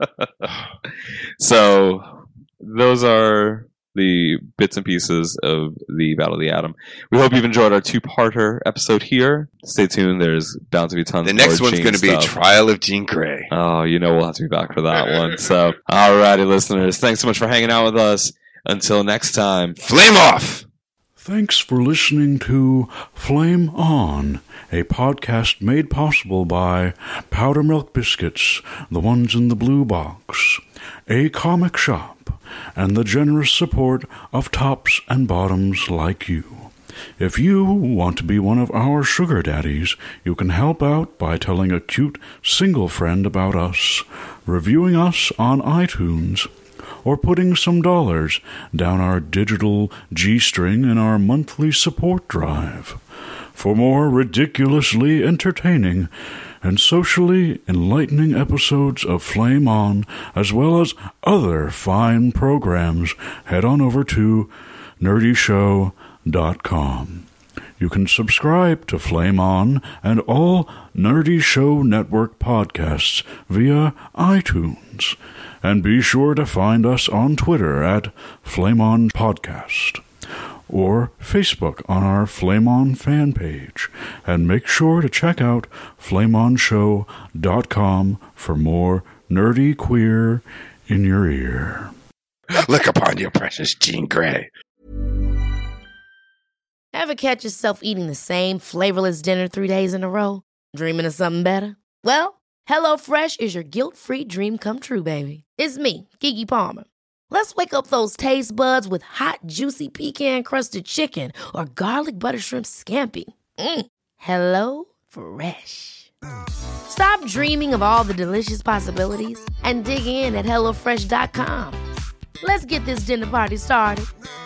So those are the bits and pieces of the Battle of the Atom. We hope you've enjoyed our two-parter episode here. Stay tuned. There's bound to be tons The more next one's Jean going to be stuff. Trial of Jean Grey. Oh, you know we'll have to be back for that one. So, alrighty, listeners. Thanks so much for hanging out with us. Until next time, flame off! Thanks for listening to Flame On, a podcast made possible by Powder Milk Biscuits, the ones in the blue box, a comic shop, and the generous support of tops and bottoms like you. If you want to be one of our sugar daddies, you can help out by telling a cute single friend about us, reviewing us on iTunes, or putting some dollars down our digital G-string in our monthly support drive. For more ridiculously entertaining and socially enlightening episodes of Flame On, as well as other fine programs, head on over to nerdy show dot com. You can subscribe to Flame On and all Nerdy Show Network podcasts via iTunes. And be sure to find us on Twitter at Flame On Podcast or Facebook on our Flame On fan page. And make sure to check out flame on show dot com for more nerdy queer in your ear. Look upon your precious Jean Grey. Ever catch yourself eating the same flavorless dinner three days in a row? Dreaming of something better? Well, HelloFresh is your guilt-free dream come true, baby. It's me, Keke Palmer. Let's wake up those taste buds with hot, juicy pecan-crusted chicken or garlic butter shrimp scampi. Mm. Hello Fresh. Stop dreaming of all the delicious possibilities and dig in at hello fresh dot com. Let's get this dinner party started.